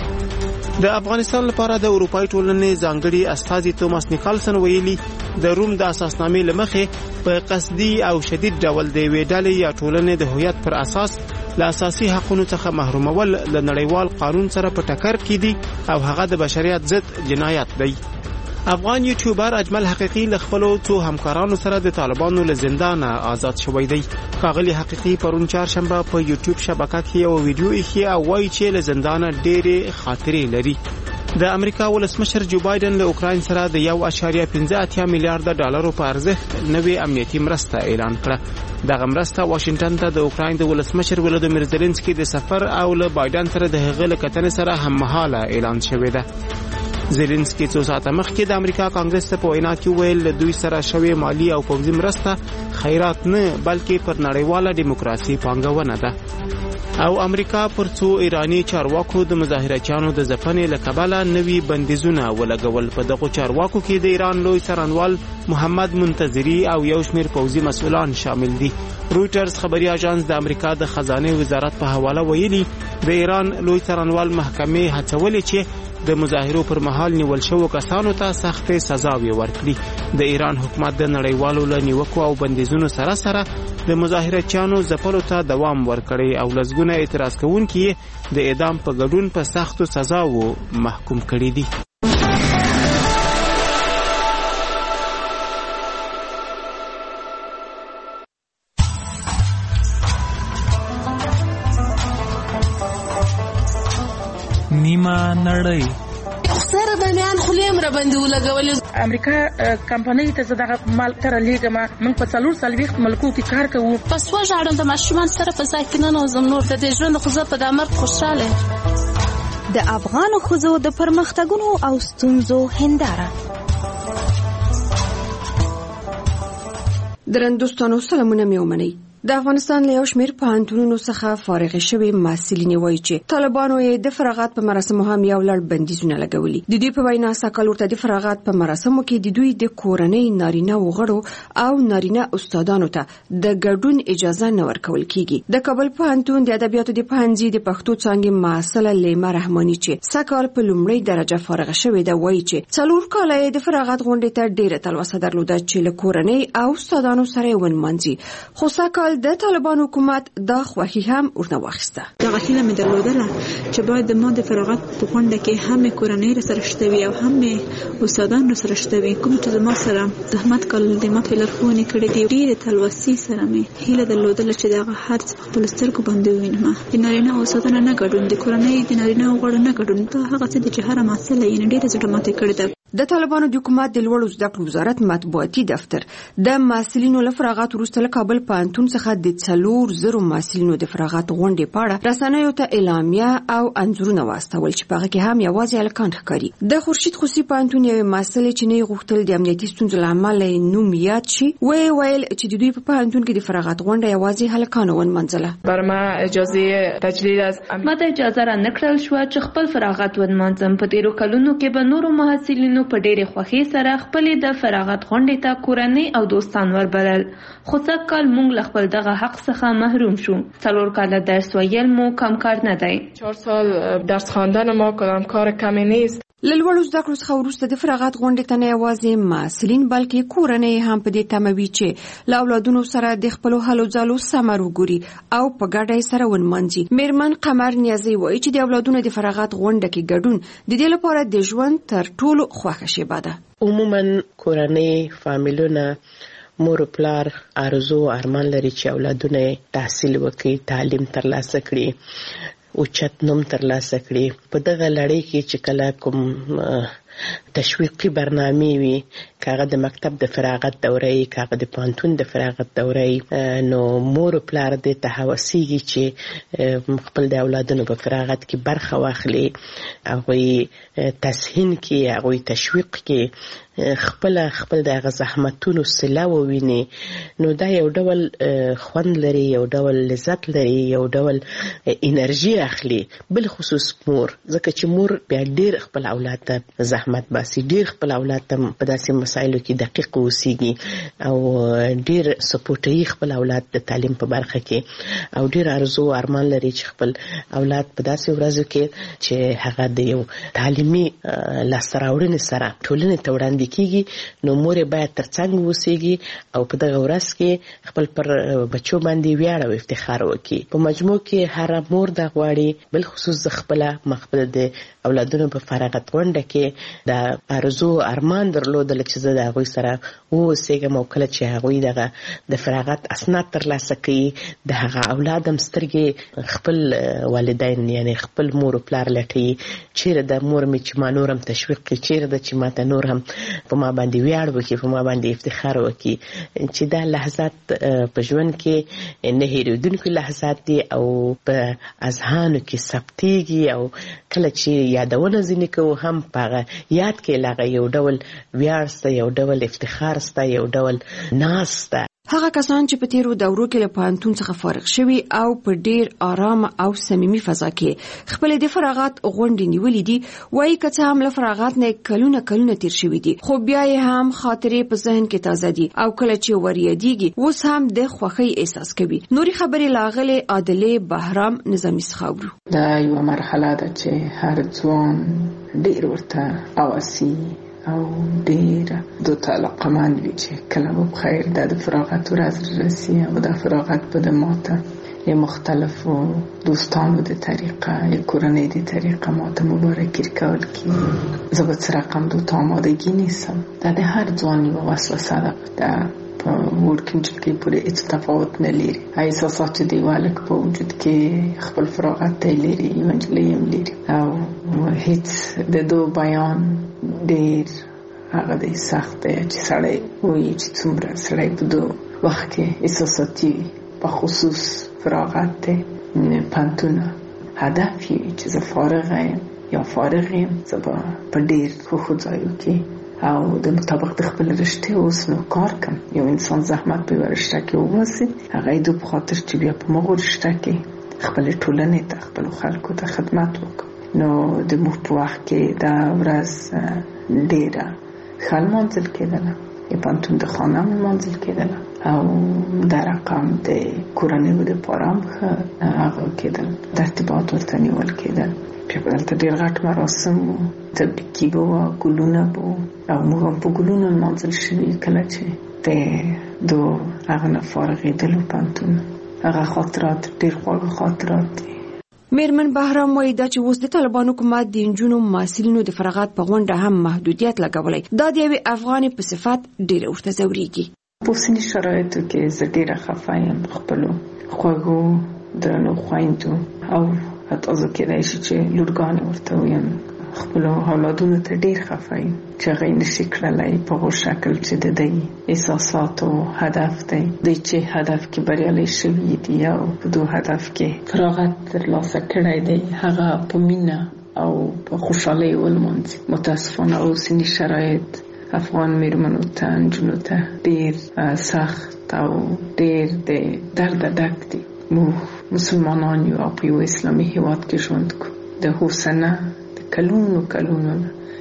د افغانستان لپاره د اروپאי ټولنې ځانګړي استازي توماس نیکلسن ویلي د روم د اساسنامې لمخې په قصدي او شدید ډول د یوې ډلې یا ټولنې د هویت پر اساس له اساسي حقوقو څخه محرومول له نړیوال قانون سره په ټکر کې دي او هغه د بشریت ضد جنایت دی. افغان یوټیوبر اجمل حقیقي له خپلو څو همکارانو سره د طالبانو له زندانه آزاد شوی دی. ښاغلي حقیقي پرون چهارشنبه په یوټیوب شبکه کې یو ویډیو ایښی او وایي چې له زندانه ډېرې خاطرې لري. د امریکا ولسمشر جو بایدن له اوکراین سره د 1.58 میلیارډ ډالرو په ارزښت نوې امنیتي مرسته اعلان کړه. دغه مرسته واشنگټن ته د اوکراین د ولسمشر ولودیمیر زيلنسکي د سفر او له بایدن سره د هغه له کتنې سره هممهاله اعلان شوې ده. زيلنسکي څو ساعته مخکې د امریکا کانګرس ته په وینا کې ویل د دوی سره شوې مالی او پوځي مرسته خیرات نه بلکې پر نړیواله دیموکراسي پانګونه ده. او امریکا پر څو ایرانی چارواکو د مظاهرچیانو د ځپنې له کبله نوي بندیزونه ولګول. په دغو چارواکو کې د ایران لوی څارنوال محمد منتظری او یو شمېر پوځي مسؤلان شامل دي. رویټرز خبري اژانس د امریکا د خزانه وزارت په حواله ویلي د ایران لوی څارنوال محکمې هڅولې چې د مظاهرو پر مهال نیول شوو کسانو ته سختې سزاوې ورکړي. د ایران حکومت د نړیوالو له نیوکو او بندیزونو سره سره د مظاهرچیانو ځپلو ته دوام ورکړي او لسګونه اعتراض کوونکي د اعدام په ګډون په سختو سزاوو محکوم کړي دي. نیمه نړۍ سره بنیان خلیم را باندې ولګول. امریکا کمپنۍ ته زداغه مال تر لیګما موږ په 440 ملکو کې کار کوو. پس وژاړم د ماشومان سره په ځای کې نه نوزم نور د دې ژوند خو زه په دامر خوشاله. د افغان ښځو د پرمختګونو او ستونزو هنداره. درنوستانو سلامونه مې ومنئ. د افغانستان له یو شمېر پوهنتونونو څخه فارغ شوي محصلین وایي چې طالبانو یې د فراغت په مراسمو هم یو لړ بندیزونه لګولي. د دوی په وینا ساکال ورته د فراغت په مراسمو کې د دوی د کورنۍ نارینه وغړو او نارینه استادانو ته د ګډون اجازه نه ورکول کیږي. د کابل پوهنتون د ادبیاتو د پوهنځي د پښتو څانګې محصله لیما رحماني چې ساکال په لومړۍ درجه فارغ شوې ده وایي چې 4 کاله یې د فراغت غونډې ته ډېره تلوسه درلوده چې له کورنۍ او استادانو سره ونمانځي. خو ساکال د طالبان حکومت دا خوښي هم ورنه واخیسته. دا غوښتنه مې درلودله چې باید د ما د فراغت په غونډه کې هم کورنۍ سره شته وي او هم استادان سره شته وي. کوم چې ما سره زحمت کول د ما په لارښوونه کړې دي ډېر تلوسي سره مې هیله درلودله چې دا هر څه په سترګو باندې وینم. د نارینه استادانو نه ګډون، د کورنۍ د نارینه غړو نه ګډون، دا هغه څه چې هر مسله یې ډېر زړه ماته کړې ده. د طالبانو د حکومت د لوړو زده کړو وزارت مطبوعاتي دفتر د محصلینو له فراغت وروسته له کابل پوهنتون څخه د 4,000 محصلینو د فراغت غونډې په اړه رسنیو ته اعلامیه او انځورونه واستول چې په هغه کې هم یوازې هلکان ښکاري. د خورشید خوسي پوهنتون یوې محصلې چې نه غوښتل د امنیتي ستونزو له امله نوم یاد شي ویل چې د دوی په پوهنتون کې د فراغت غونډه یوازې هلکانو ونمنځله. بر ما اجازه تجدید از ما ته اجازه را نکړل شو چې خپل فراغت ونمنځم. په تیرو کلونو کې به نورو محصلینو میرمنو په ډېرې خوښۍ سره خپلې د فراغت غونډې ته کورنۍ او دوستان وربلل، خو سږکال موږ له خپل دغه حق څخه محروم شو. 4 کاله درس ویل مو کم کار نه دی. 4 سال درس خواندن ما کدام کار کمی نیست. لوړو زده کړو څخه وروسته د فراغت غونډې ته نه یوازې محصلین بلکې کورنۍ هم په دې تمه وي چې له اولادونو سره د خپلو هلو ځلو ثمر وګوري او په ګډه یې سره ونمانځي. میرمن قمر نیازي وایي چې د اولادونو د فراغت غونډه کې ګډون د دې لپاره د ژوند تر ټولو خوښه شیبه ده. عموما کورنۍ فامیلونه مور و پلار آرزو او ارمان لري چې اولادونه تحصیل وکړي، تعلیم ترلاسه کړي، اوچت نوم ترلاسه کړي. په دغه لړۍ کې چې کله کوم تشویقي برنامې وي، کاغه د مکتب د فراغت دورې، کاغه د پانتون د فراغت دورې، نو مور او پلار د تهوسيږي چې خپل د اولادونو په فراغت کې برخه واخلي، هغه تسهین کې، هغه تشویق کې خپل د زحمتونو صله وویني. نو دا یو ډول خوند لري، یو ډول لذت لري، یو ډول انرژي اخلي، بل خصوص مور، ځکه چې مور بیا ډیر خپل اولاد ته زحمت باسي، ډیر خپل اولاد ته په داسې مسایلو کې دقیق اوسېږي او ډیر سپورټي خپل اولاد د تعلیم په برخه کې، او ډیر ارزو ارمان لري چې خپل اولاد په داسې ورځو کې چې هغه د یو تعلیمي لاسته راوړنې سره ټولنې ته وړاندې کیږي. نو مور باید ترڅنګ وسیږي او په دغه ورځ کې خپل پر بچو باندې ویاړ او افتخار وکړي. په مجموع کې هر مور د غواړي، بل خصوص خپل مخبل د اولادونو په فراغت غونډه کې د ارزو ارمان درلودل چې زه د هغوی سره اوسېږم، او کله چې هغوی دغه د فراغت اسناد ترلاسه کړي، د هغه اولاد هم سترګې خپل والدین یعنی خپل مور او پلار لټوي، چیرې د مور مې چې ما نور هم تشویق کړي، چیرې د چې ماته نور هم په ما باندې ویاړ وکړي، په ما باندې افتخار وکړي، چې دا لحظات په ژوند کې نه هېرېدونکي لحظات دي او په اذهانو کې ثبتېږي، او کله چې یادونه ځینې کوو هم په هغه یاد کې لاغه یو ډول ویاړ سته، یو ډول افتخار سته، یو ډول ناز سته. هغه کسان چې په تیرو دورو کې له پوهنتون څخه فارغ شوي او په ډیر آرام او صمیمي فضا کې خپل د فراغت غونډې نیولې دي، وایي که څه هم له فراغت نه کلونه تیر شوي دي، خو بیا یې هم خاطرې په ذهن کې تازه دي او کله چې وریادېږي اوس هم د خوښۍ احساس کوي. نورې خبرې لاغلې عادلې بهرام نظامي څخه اورو. دا یو مرحله ده چې هر ځوان ډیر ورته اواسي او ډیر د علاقمند وي چې کله به بخیر د فراغت ورځ راسي، او د فراغت په د ماته یې مختلفو دوستانو د طریقه یا کورنۍ د طریقه ماته مبارکي کول کی زه به څه رقم د آمادگی نیستم. دا د هر ځوان یوه وسوسه ده، دا په ورکینګ کې پورې هیڅ تفاوت نه لري. احساسات چې دی والک په وجود کې خپل فراغت ته لري، یو انجلۍ هم لري، او هیڅ د دو بیان ډیر هغه دی سخت دی چې سړی وایي چې څومره سړی په دو وخت کې احساساتي وي، په خصوص فراغت دی پانتونه هدف وي چې زه فارغ یم یا فارغ یم، زه به په ډیر ښو ځایو کې او د مطابق د خپل رشتې اوس نو کار کم. یو انسان زحمت په یوه رشته کې وباسي، هغه یې د په خاطر چې بیا په مغو رشته کې خپلې ټولنې ته خپلو خلکو ته خدمت وکړو. نو د موږ په وخت کې دا ورځ ډیره ښه لمانځل کېدله، د پانتون د خانه هم لمانځل کېدله، او دا رقم د کورنیو دپاره هم ښه هغه کېدل، ترتیبات ورته نیول کېدل. بیا به دلته ډېر غټ مراسم و، تبریکي به وه، ګلونه به و، او موږ هم په ګلونو لمانځل شوي کله چې د دو هغه نه فارغېدلو پانتون. هغه خاطرات ډېر خواږه خاطرات دي. میرمن بهرام وایي دا چې اوس د طالبانو حکومت د نجونو محصلینو د فراغت په غونډه هم محدودیت لګولی، دا د یوې افغانې په صفت ډېره ورته ځورېږي. په اوسني شرایطو کې زه ډېره خفه یم په خپلو خوږو درنو خویندو، او حتی زه کېدای شي چې لورګانې ورته ویم، خپلو اولادونو ته ډېر خفه یم چې هغه یې نشي کړلی په هغو شکل چې د دوی احساساتو هدف دی، دوی چې هدف کې بریالی شوي دي او په دو هدف کې فراغت ترلاسه کړی دی، هغه په مینه او په خوشحالۍ ولمانځي. متاسفانه اوسني شرایط افغان میرمنو ته نجونو ته ډېر سخت او ډېر د درده ډک دي. موږ مسلمانان یو او په یو اسلامي هېواد کې ژوند کوو، د حوصله کلونو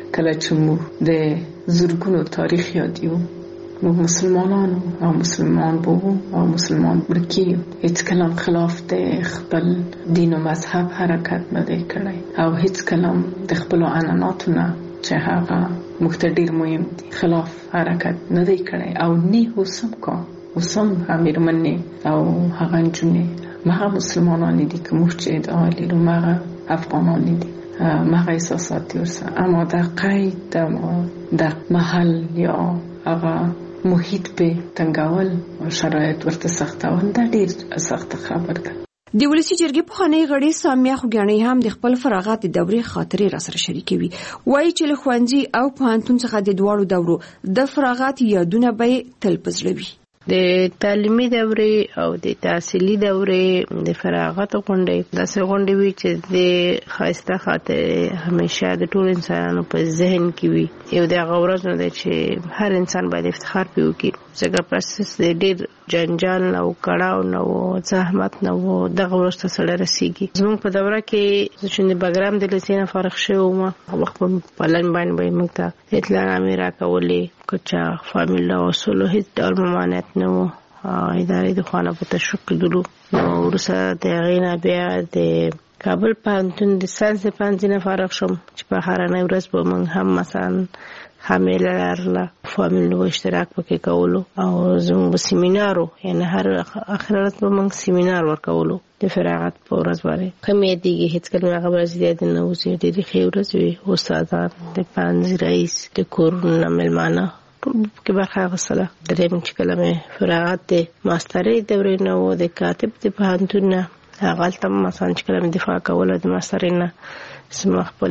کله چې موږ د زرګونو تاریخ یادیو موږ مسلمانانو او مسلمان بوو او مسلمان برکیو هیڅ کلام خلاف د خپل دین او مذهب حرکت نه دی کړی او هیڅ کلام د خپل عنعناتو نه چې هغه مختدیر مهم دي خلاف حرکت نه دی کړی او نه اوسم کا اوسم امیرمنې او هغه جنې مغه مسلمانان دي که موږ چې د مغه افغانان دي مغه احساسات ورسره اما در قید در محل یا هغه محیط په تنګول او شرایط ورته سختول دا ډیر سخت خبر ده. د ولسی جرګې په خانه غړي سامیه خوګانی هم د خپل فراغت د دورې خاطرې را سره شریکوي. وایي چې له ښوونځي او پوهنتون څخه د دواړو دورو د فراغت یادونه به تل پزړوي. د تعلیمي دورې او د تحصیلي دورې د فراغت غونډې داسې غونډې وي چې د خاصه خاطر همیشه د ټول انسانانو په ذهن کې وي. یو د غوړز نه دی چې هر انسان باید افتخار پیو کی څنګه پروسس د ډېر جنجال او کړهو نو زحمت نو د غوړز ته سره رسیږي. زموږ په دوره کې چې د بګرام د لسینه فارغ شوم وخت په پلان باندې موږ ته اطلاع نامې راکولې کچا فامیلا او سولو هیڅ ډول ممانعت نه و ادارې د خانه په تشکیلولو نو ورسره د غینا بیا د کابل پوهنتون د ساينس پوهنځي فارغ شوم چې په هرانه ورځ به موږ هم مثلا حامله لرله فامیلو اشتراک پکې کولو او زموږ سیمینارو یعنی هر اخرت به موږ سیمینار ورکولو د فراغت په ورځ باندې کمې دیږي هیڅ کله هغه ورځ دې نه وځي ډېری خیرت وي استادان د پنځه رئیس د کورونه ملمانه کې برخه غوښتله درېم چې کلمه فراغت د ماسترۍ دورې نه و د کاتب د پوهنتون هغه تم مثلا چې کلمه دفاع کوله د ماسترۍ نه سم خپل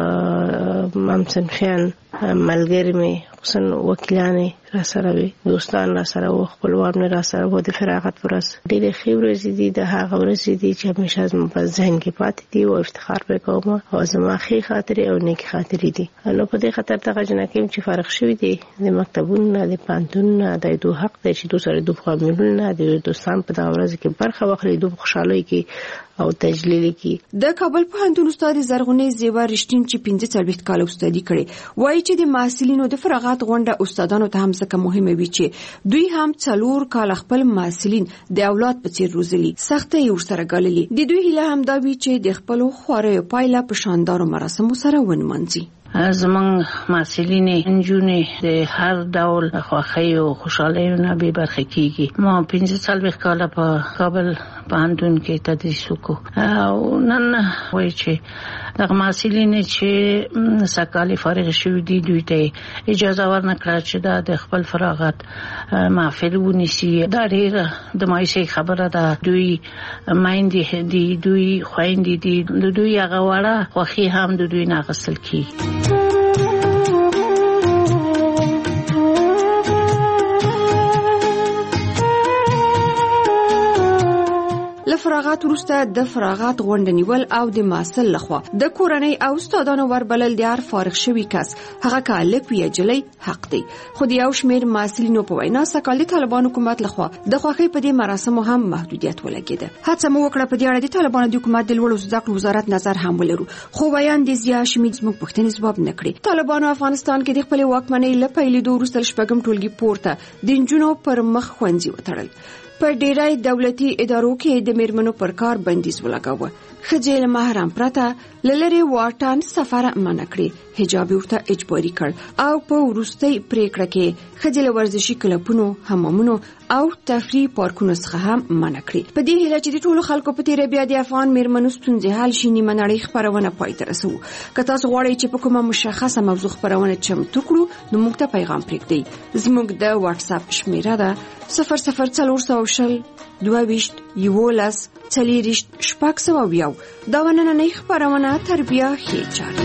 ممسنفیان ملګری می خصوصا وکیلانه را سره وي دوستان را سره او خپلوان را سره و د فراغت ورځ ډېر خبرې دي د هغه ورځ دي چې همیشه زموږ په ذهن کې پاتې دي او افتخار وکوم او زما خې خاطرې او نیک خاطرې دي. نو په دې خاطر ته جنکیم چې فارغ شوی دي د مکتبونو د پانتون د دوه حق د چې دوه سره دوه فامیلونه د دوستان په دا ورځ کې برخه واخلي دوه خوشاله کی او تجلیل کی. د کابل پوهنتون استاد زرغونې زیبا رښتین چې 45 کال استادي کړي وایي چې د محصلینو د فراغت غونډه استادانو ته هم څه مهمه وي چې دوی هم 4 کال خپل محصلین د اولاد په څیر روزلي سختي ورسره ګاللي. د دوی هیله هم دا وي چې د خپل خواري پایله په شاندارو مراسمو سره ونمانځي. زمونږ محصلین انجونې د هر ډول خوښۍ او خوشحالۍ نه به برخه کیږي. ما 45 کال په کابل پوهنتون کې تدریس وکړ او نن وایي چې دغه محصلین چې سکالي فارغ شوي دي دوی ته اجازه ورنکړه چې د خپل فراغت محفل ونیسي. دا ډېره د مایوسۍ خبره ده. دوی مایندې دي دوی خویندې دي دوی هغه وړه خوښي هم د دوی نه اخیستل کیږي. فراغت وروسته د فراغت غونډه نیول او د محصل لخوا د کورنۍ او استادانو وربلل د هر فارغ شوی کس هغه کالک وی جلی حق دی. خو د یو شمیر محصلینو په وینا سکال د طالبان حکومت لخوا د خوښۍ په دې مراسمو هم محدودیت ولګیده. هڅه مو وکړه په دې اړه د طالبان د حکومت د لوړو زده کړو وزارت نظر هم ولرو خو بیان د زیات شمیر زموږ پښتني ځواب نکړي. طالبانو افغانستان کې د خپل واکمنۍ لپاره د وروسته شپږم ټولګي پورته د جنونو پر مخ خوندي وتړل. په ډیری دولتي ادارو کې د میرمنو پر کار بندیز ولګاوه. خجل محرم پرته لری واټن سفر منع کړی حجاب ورته اجباري کړ او په وروستي پریکړه کې خجل ورزشي کلبونو حمامونو او تفریح پارکونو څخه هم منع کړی. په دې هیله چې د ټولو خلکو په تیر بیا د افغان میرمنو ستونزې حل شي نیمه نړۍ خبرونه پای ته رسو. که تاسو غواړئ چې په کومه مشخصه موضوع خبرونه چمتو کړو نو موږ ته پیغام پرېږدئ. زموږ د واتس اپ شمیره ده 00400 22 11 40 شپږ دا ونننۍ خبرونه تربیه خېچاري.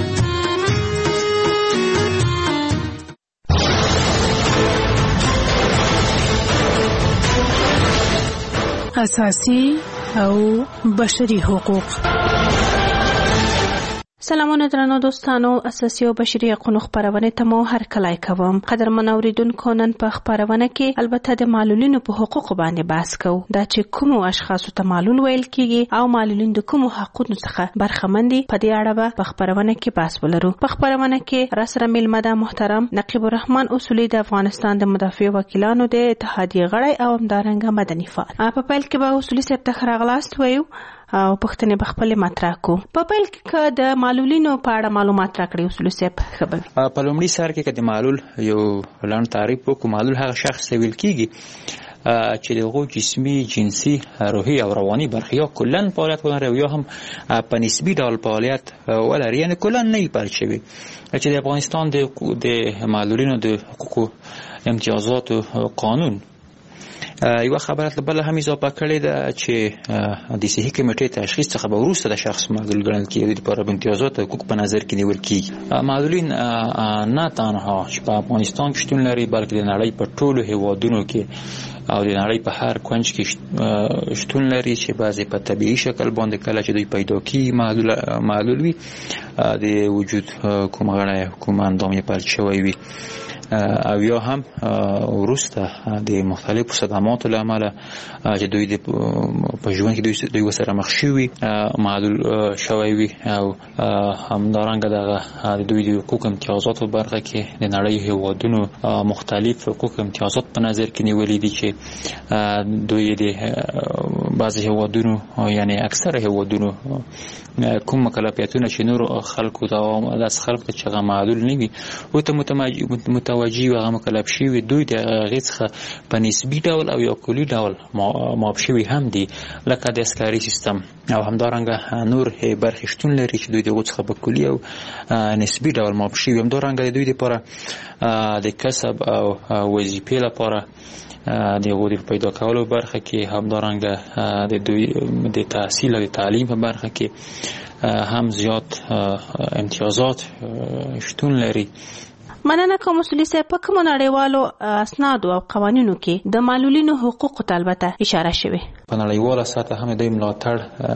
اساسي او بشري حقوق سلامونه درنو دوستانو، اساسي او بشري حقوقو خبرونه ته مو هر کله کوم. قدرمن اوریدونکو، نن په خبرونه کې البته د معلولینو په حقوقو باندې بحث کوو. دا چې کوم اشخاصو ته معلول ویل کیږي او معلولین د کوم حقوقو څخه برخمن دي، په دې اړه په خبرونه کې بحث ولرو. په خبرونه کې راسره میلمه ده محترم نقیب الرحمن اصولی د افغانستان د مدافع وکیلانو د اتحادیه غړی او همدارنګه مدني فعال. په پیل کې به اصولی صاحب ته راغلاست وایو او پښتنې بخپل مطرح کو. په پیل کې د معلولینو په اړه معلومات راکړي اصول صاحب خبر. په لومړي سر کې د معلول یو لاند تعریف وکړو. معلول هغه شخص ویل کیږي چې دغه جسمي، جنسي، روحي او رواني برخې یا کلن فعالیت ولري یا هم په نسبي ډول فعالیت ولري، یعنی کلن نه پاتې شوی. چې د افغانستان د معلولینو د حقوقو امتیازات قانون یو خبره بل هم اضافه کړې ده چې د صحي کمیټې تشخیص څخه به وروسته د شخص معلول ګڼل کېږي د لپاره امتیازات او حقوق په نظر کې نیول کېږي. معلولین نه تنها چې په افغانستان کې شتون لري، بلکې د نړۍ په ټولو هیوادونو کې او د نړۍ په هر کونج کې شتون لري چې بعضې په طبیعي شکل باندې کله چې دوی پیدا کېږي معلول وي، د وجود کوم غړی کوم اندام یې پرت شوی وي او یا هم وروسته د مختلفو صدماتو له امله چې دوی په ژوند کې دوی ورسره مخ شوي معلول شوی وي او همدارنګه دغه دوی د حقوق امتیازاتو برخه کې د نړۍ هیوادونو مختلف حقوق امتیازات په نظر کې نیولي دي چې دوی د بعضې هیوادونو یعنی اکثر هیوادونو کوم مکلفیتونه چې نور خلکو داسې خلکو ته چې هغه معلول نه وي ورته متوجي و هغه مکلف شوي، دوی د هغې څخه په نسبي ډول او یا کلي ډول معاف شوي هم دي، لکه د عسکري سیستم او همدارنګه نور برخې شتون لري چې دوی د هغو څخه په کلي او نسبي ډول معاف شوي. همدارنګه د دوی دپاره د کسب او وظیفې لپاره د هغو د پیدا کولو برخه کې، همدارنګه د دوی د تحصیل او د تعلیم په برخه کې هم زیات امتیازات شتون لري. مننه کوم اصولي صاحب. په کومو نړیوالو اسنادو او قوانینو کې د معلولینو حقوقو ته البته اشاره شوې؟ په نړیواله سطح هم دوی ملاتړ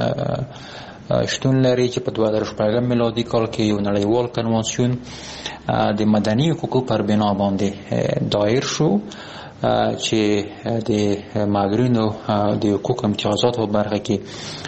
شتون لري چې په 2014 میلادي کال کې یو نړیوال کنوانسیون د مدني حقوقو پر بنا باندې دایر شو چې د معلولینو د حقوق امتیازاتو برخه کې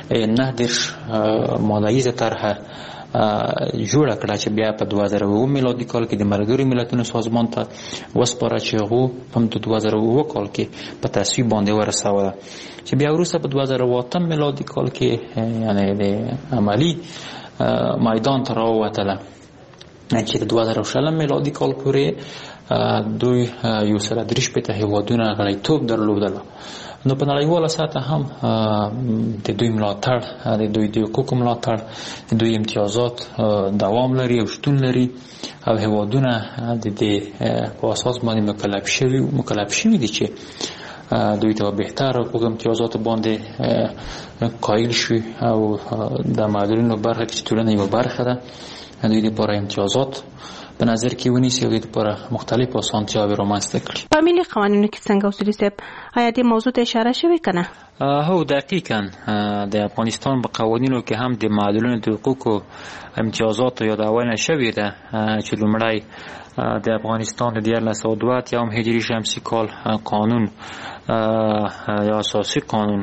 9 ماده‌یزه طرحه جوړه کړه چې بیا په 2009 میلادي کال کې د ملګرو ملتونو سازمان ته وسپاره چې هغه په 2009 کال کې په تصویب باندې ورسوله، چې بیا وروسته په 2008 میلادي کال کې یعنی د عملی میدان ته راووتله، چې د 2016 میلادي کال پورې دوی یو سره 3 هیوادونه غړیتوب درلودله. نو په نړیواله سطح هم د دوی ملاتړ، د دوی د حقوقو ملاتړ، د دوی امتیازات دوام لري او شتون لري او هیوادونه د دې په اساس باندې مکلف شوي دي چې دوی ته بهتر حقوق امتیازات باندې قایل شي او د معلولینو برخه کې ټولنه یو برخه ده، دوی لپاره امتیازات په نظر کې ونیسي او د لپاره مختلف اسانتیاوې رامنځته کړي. په ملي قوانینو کې څنګه اصولي صاحب آیا دې موضوع ته اشاره شوې که نه؟ هو دقیقاً د افغانستان په قوانینو کې هم د معلولینو د حقوقو امتیازاتو یادونه شوې ده چې لومړی د افغانستان د 1971 هجری شمسی کال قانون یا اساسي قانون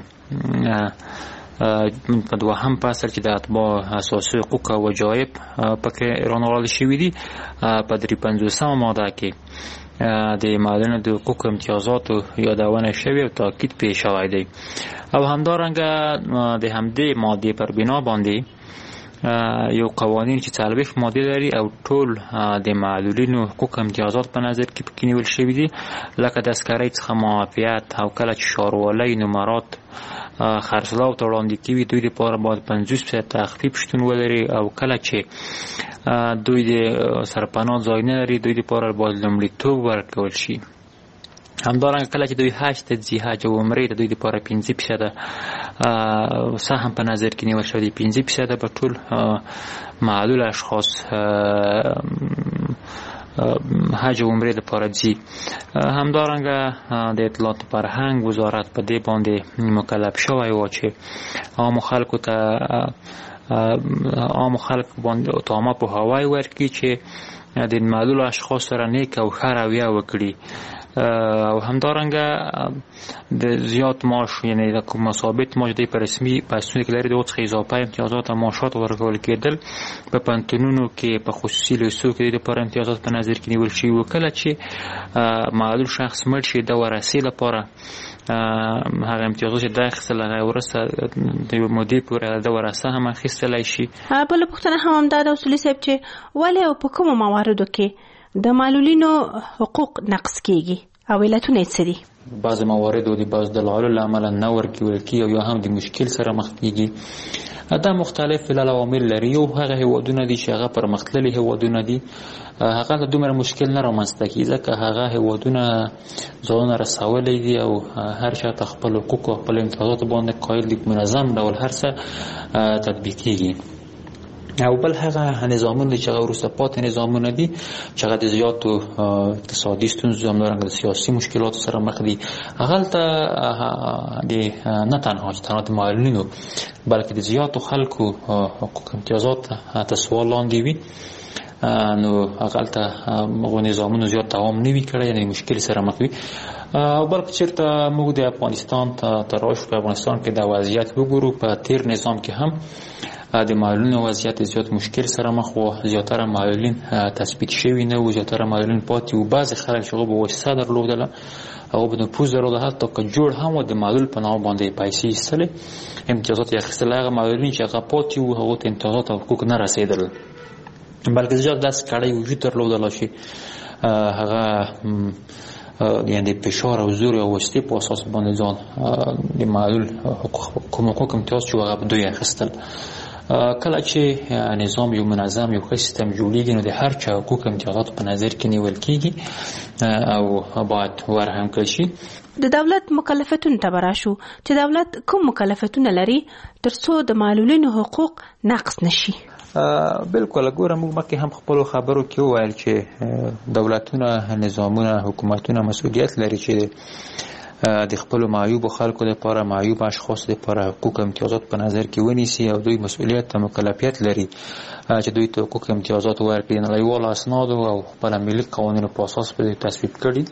په دوهم فصل کې د اتباع اساسي حقوق او وجایب پکې رانغاړل شوي دي. په 53 ماده کې د معلولینو د حقوق امتیازاتو یادونه شوې او تاکید پې شوی دی او همدارنګه د همدې مادې پر بنا باندې یو قوانین چې 40 ماده لري او ټول د معلولینو حقوق امتیازات په نظر کې پکې نیول شوي دي، لکه د عسکرۍ څخه معافیت او کله چې ښاروالۍ نمرات خرڅلاو ته وړاندې کېږي دوی لپاره باید 50% تخفیف شتون ولري او کله چې دوی د سرپناه ځای نه لري دوی لپاره باید لومړیتوب ورکول شي. همدارنګه کله چې دوی حج ته ځي، حج او عمرې ته دوی لپاره 15% سهم په نظر کې نیول شوی دی. 15% به ټول معلول اشخاص حج او عمرې لپاره ځي. همدارنګه د اطلاعات فرهنګ وزارت په دې باندې مکلف شوی و چې عامو خلکو ته عام خلک باندې تامه په هوای ورکړي چې د معلول اشخاص سره نیک او ښه رویه وکړي او همدارنګه د زیات معاش یعنی د کوم ثابت معاش د رسمي پاسونه کې لري د څخه اضافه امتیازات او معاشات ورکول کېدل په پانتونونو کې په خصوصي لیسو کې د پر امتیازات په نظر کې نیول شي وکړه چې معلول شخص مړ شي د ورثې لپاره هغه امتیازات چې داخل هغه ورثه د مودې پورې د ورثه هم اخیستلای شي. بل پوښتنه هم دا د اصولي صاحب چې ولې او په کومو مواردو کې د معلولینو حقوق نقض کیږي او علتونه یې څه دي؟ بعض موارد د بعض دلایلو له امله نه ورکول کیږي او یا هم د مشکل سره مخ کیږي. دا مختلف عوامل لري. یو هغه هیوادونه دي چې هغه پرمختللي هیوادونه دي، هغه دومره مشکل نه رامنځته کیږي ځکه هغه هیوادونه ځانونه رسولي دي او هر چا ته خپل حقوق او خپل امتیازات باندې قایل دي، منظم ډول هر څه تطبیق کیږي. او بل هغه نظامونه چې هغه وروسته پاتې نظامونه دي چې هغه د زیاتو اقتصادي ستونزو همدارنګه د سیاسي مشکلاتو سره مخ دي، هغلته د نه تنها د معلولینو بلکې د زیاتو خلکو حقوق امتیازات تحت سوال لاندې وي، نو هغلته هغو نظامونو زیات دوام نه وي کړی، یعنې مشکل سره مخ وي. او بل چېرته موږ د افغانستان ته راشو، په افغانستان کې د وضعیت وګورو، په تیر نظام کې هم د معلولینو وضعیت زیات مشکل سره مخ و، زیاتره معلولین تثبیت شوي نه و، زیاتره معلولین پاتې و. بعضې خلک چې هغو به وسیله درلودله، هغو به نفوذ درلوده، حتی که جوړ هم و د معلول په نامه باندې پیسې ایستلې، امتیازات یې اخیستل. هغه معلولین چې هغه پاتې و هغو ته امتیازات او حقوق نه رسېدل، بلکې زیات داسې کړی وجود درلودله چې هغه یعنې د فشار او زور او وسیلې په اساس باندې ځان د معلول کوم حقوق امتیاز چې هغه به دوی اخیستل. کله چې نظام یو منظم یو ښه سیستم جوړیږي، نو د هر چا حقوق امتیازات په نظر کې نیول کیږي او باید ورهم کړل شي. د دولت مکلفیتونو ته براشو چې دولت کوم مکلفیتونه لري ترڅو د معلولینو حقوق نقض نشي؟ بالکل ګوره، موږ مخکې هم خپلو خبرو کې وویل چې دولتونه، نظامونه، حکومتونه مسؤلیت لري چې د خپل معیوب خلکو لپاره، معیوب اشخاص لپاره حقوق امتیازات په نظر کې ونیسي او دوی مسؤلیت او مکلفیت لري چې دوی ته حقوق امتیازات ورکړي. نړیوالو اسنادو او خپل ملي قوانینو په اساس به تصویب کړي،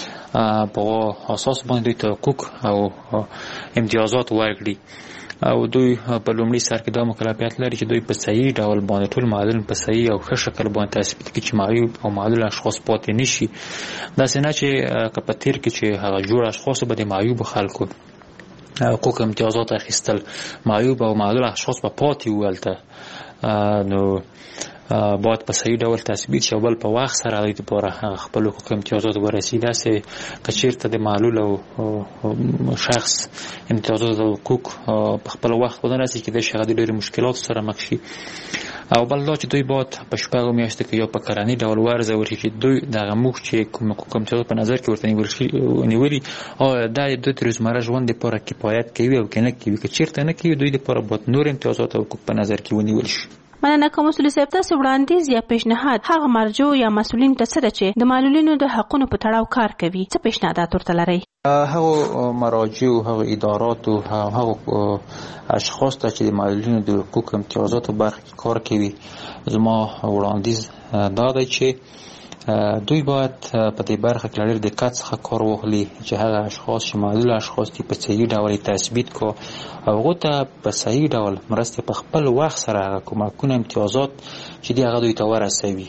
په اساس باندې دوی ته حقوق او امتیازات ورکړي او دوی په لومړي سر کې دا مکلفیت لري چې دوی په صحیح ډول باندې ټول معلولین په صحیح او ښه شکل باندې تثبیت کړي چې معیوب او معلول اشخاص پاتې نشي. داسې نه چې که په تیر کې چې هغه جوړ اشخاص به د معیوب خلکو حقوق امتیازات اخیستل، معیوب او معلول اشخاص به پاتې وو هلته، نو باید په صحیح ډول تثبیت شي او بل په وخت سره هغوی دپاره خپل حقوق امتیازات ورسي. داسې که چېرته د معلول او شخص امتیازات او حقوق په خپل وخت ونه رسي، کېدای شي هغه د ډېرو مشکلاتو سره مخ شي. او بل دا چې دوی باید په شپږو میاشتو کې یا په کلني ډول وارزول شي چې دوی دغه موږ چې کوم حقوق امتیازات په نظر کې ورته نیولي دا د دوی د روزمره ژوند دپاره کفایت کوي او که نه کوي. که چېرته نه کوي، دوی دپاره باید نور امتیازات او حقوق په نظر کې ونیول شي. مننه. کوم اصولي صاحب تاسو وړاندیز یا پیشنهاد هغه مرجو یا مسؤلین ته څه ده چې د معلولینو د حقونو په تړاو کار کوي؟ څه پیشنهادات ورته لرئ؟ هغو مراجع او هغو ادارات او هغو اشخاص ته چې د معلولینو د حقوق امتیازاتو برخه کې کار کوي، زما وړاندیز دا دی چې دوی باید په دې برخه کې ډېر دقت څخه کار واخلي چې هغه اشخاص چې معلول اشخاص دي په صحیح ډول تثبیت کو او هغو ته په صحیح ډول مرستې په خپل وخت سره هغه کومکونه امتیازات چې دي هغه دوی ته ورسوي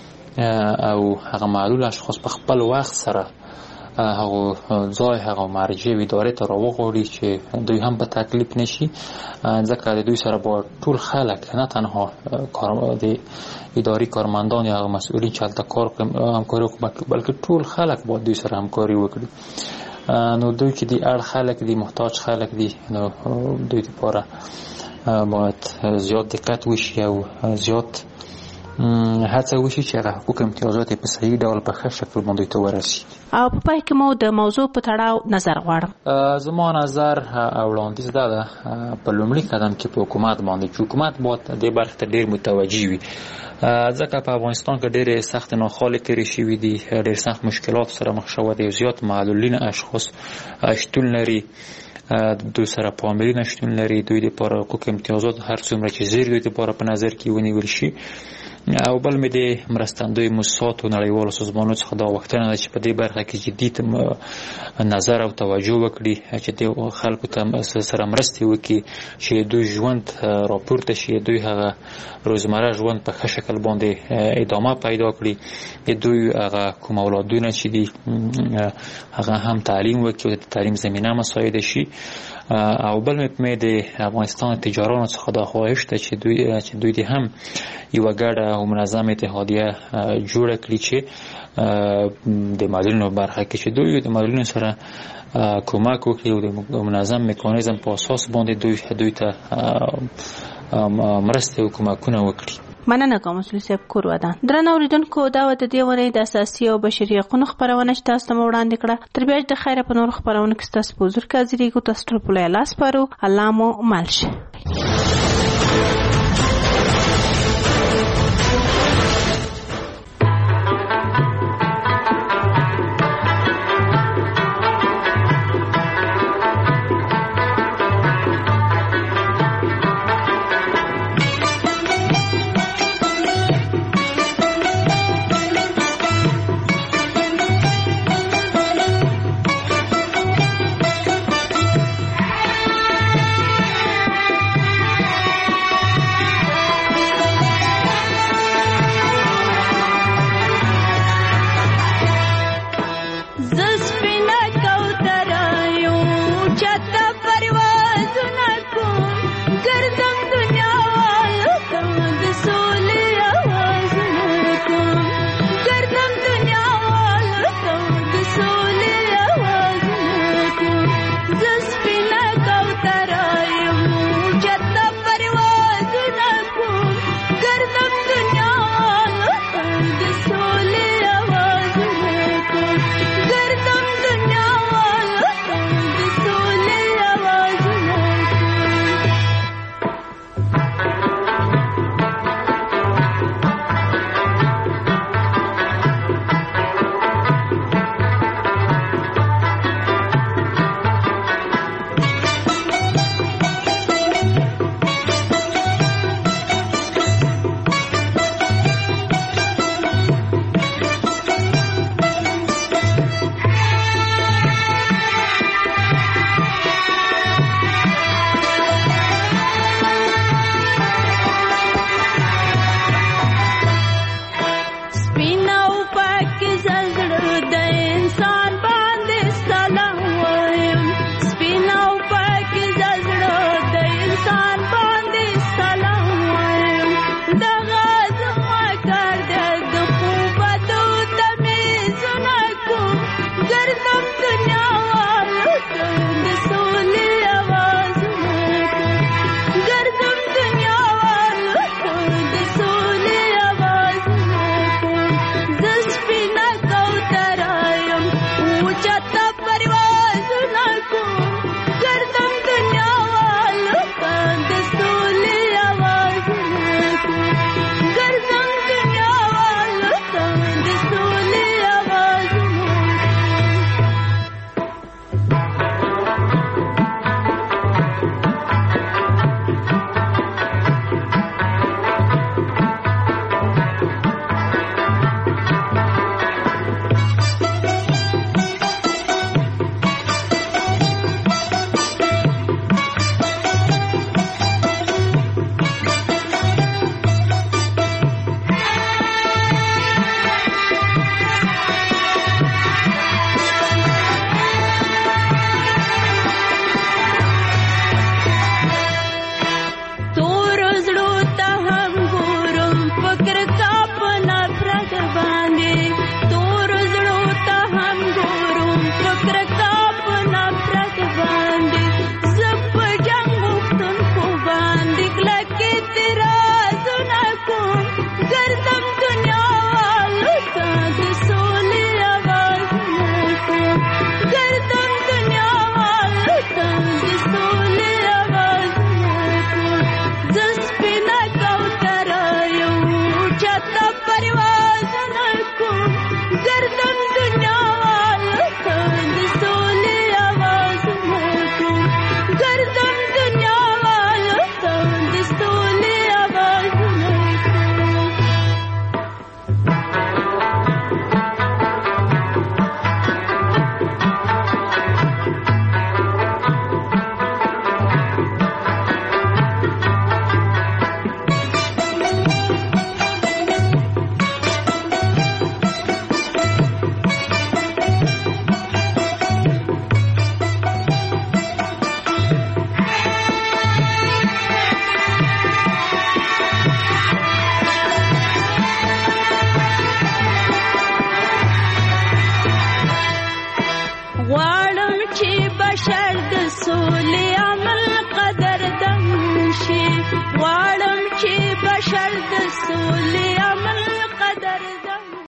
او هغه معلول اشخاص په خپل وخت سره هغه ځای هغه مرجع ادارې ته راوغواړي چې دوی هم په تکلیف نشي، ځکه د دوی سره باید ټول خلک، نه تنها د اداري کارمندان یا مسؤلین چې هلته کار همکاري وکړي، بلکې ټول خلک باید دوی سره همکاري وکړي. نو دوی چې د اړ خلک دي، محتاج خلک دي، نو دوی لپاره باید زیات دقت وشي او زیات هڅه وشي چې هغه حقوق امتیازات په صحیح ډول په ښه شکل باندې ته ورسي. او په پای کې مو د موضوع په تړاو نظر غواړم. زما نظر او وړاندیز دا ده په لومړي قدم کې په حکومت باندې چې حکومت باید دې برخې ته ډېر متوجه وي، ځکه په افغانستان کې ډېرې سخت ناخوالې تېرې شوي دي، ډېر سخت مشکلات سره مخ شوی دی، زیات معلولین اشخاص شتون لري دوی سره پاملرنه شتون لري، دوی لپاره حقوق امتیازات هر څومره چې زیر دوی لپاره په نظر کې ونیول شي. او بل مې د مرستندوی موسساتو نړیوالو سازمانونو څخه دا غوښتنه ده چې په دې برخه کې جدي نظر او توجه وکړي چې د خلکو ته سره مرستې وکړي چې دوی ژوند راپورته شي، دوی هغه روزمره ژوند په ښه شکل باندې ادامه پیدا کړي، دوی هغه کوم اولادونه چې دي هغه هم تعلیم وکړي او د تعلیم زمینه مساعد شي. او بل مې د افغانستان تجارانو څخه دا خواهش ده چې دوی دې هم یو ګډه او منظم اتحادیه جوړه کړي چې د معلولینو برخه کې چې دوی د معلولینو سره کومک وکړي او د منظم میکانیزم په اساس باندې دوی ته مرسته او کومکونه وکړي. مننه کوم مسؤل صاحب کور ودان. درنو اوریدونکو دا د دې ونې د اساسي او بشري حقوقو خبرونه چې تاسو ته وړاندې کړه. تر بیا د خیره په نور خبرونه کې تاسو په حضور کې حاضرې کو تاسو ټول په لاس پارو. الله مو مالشه.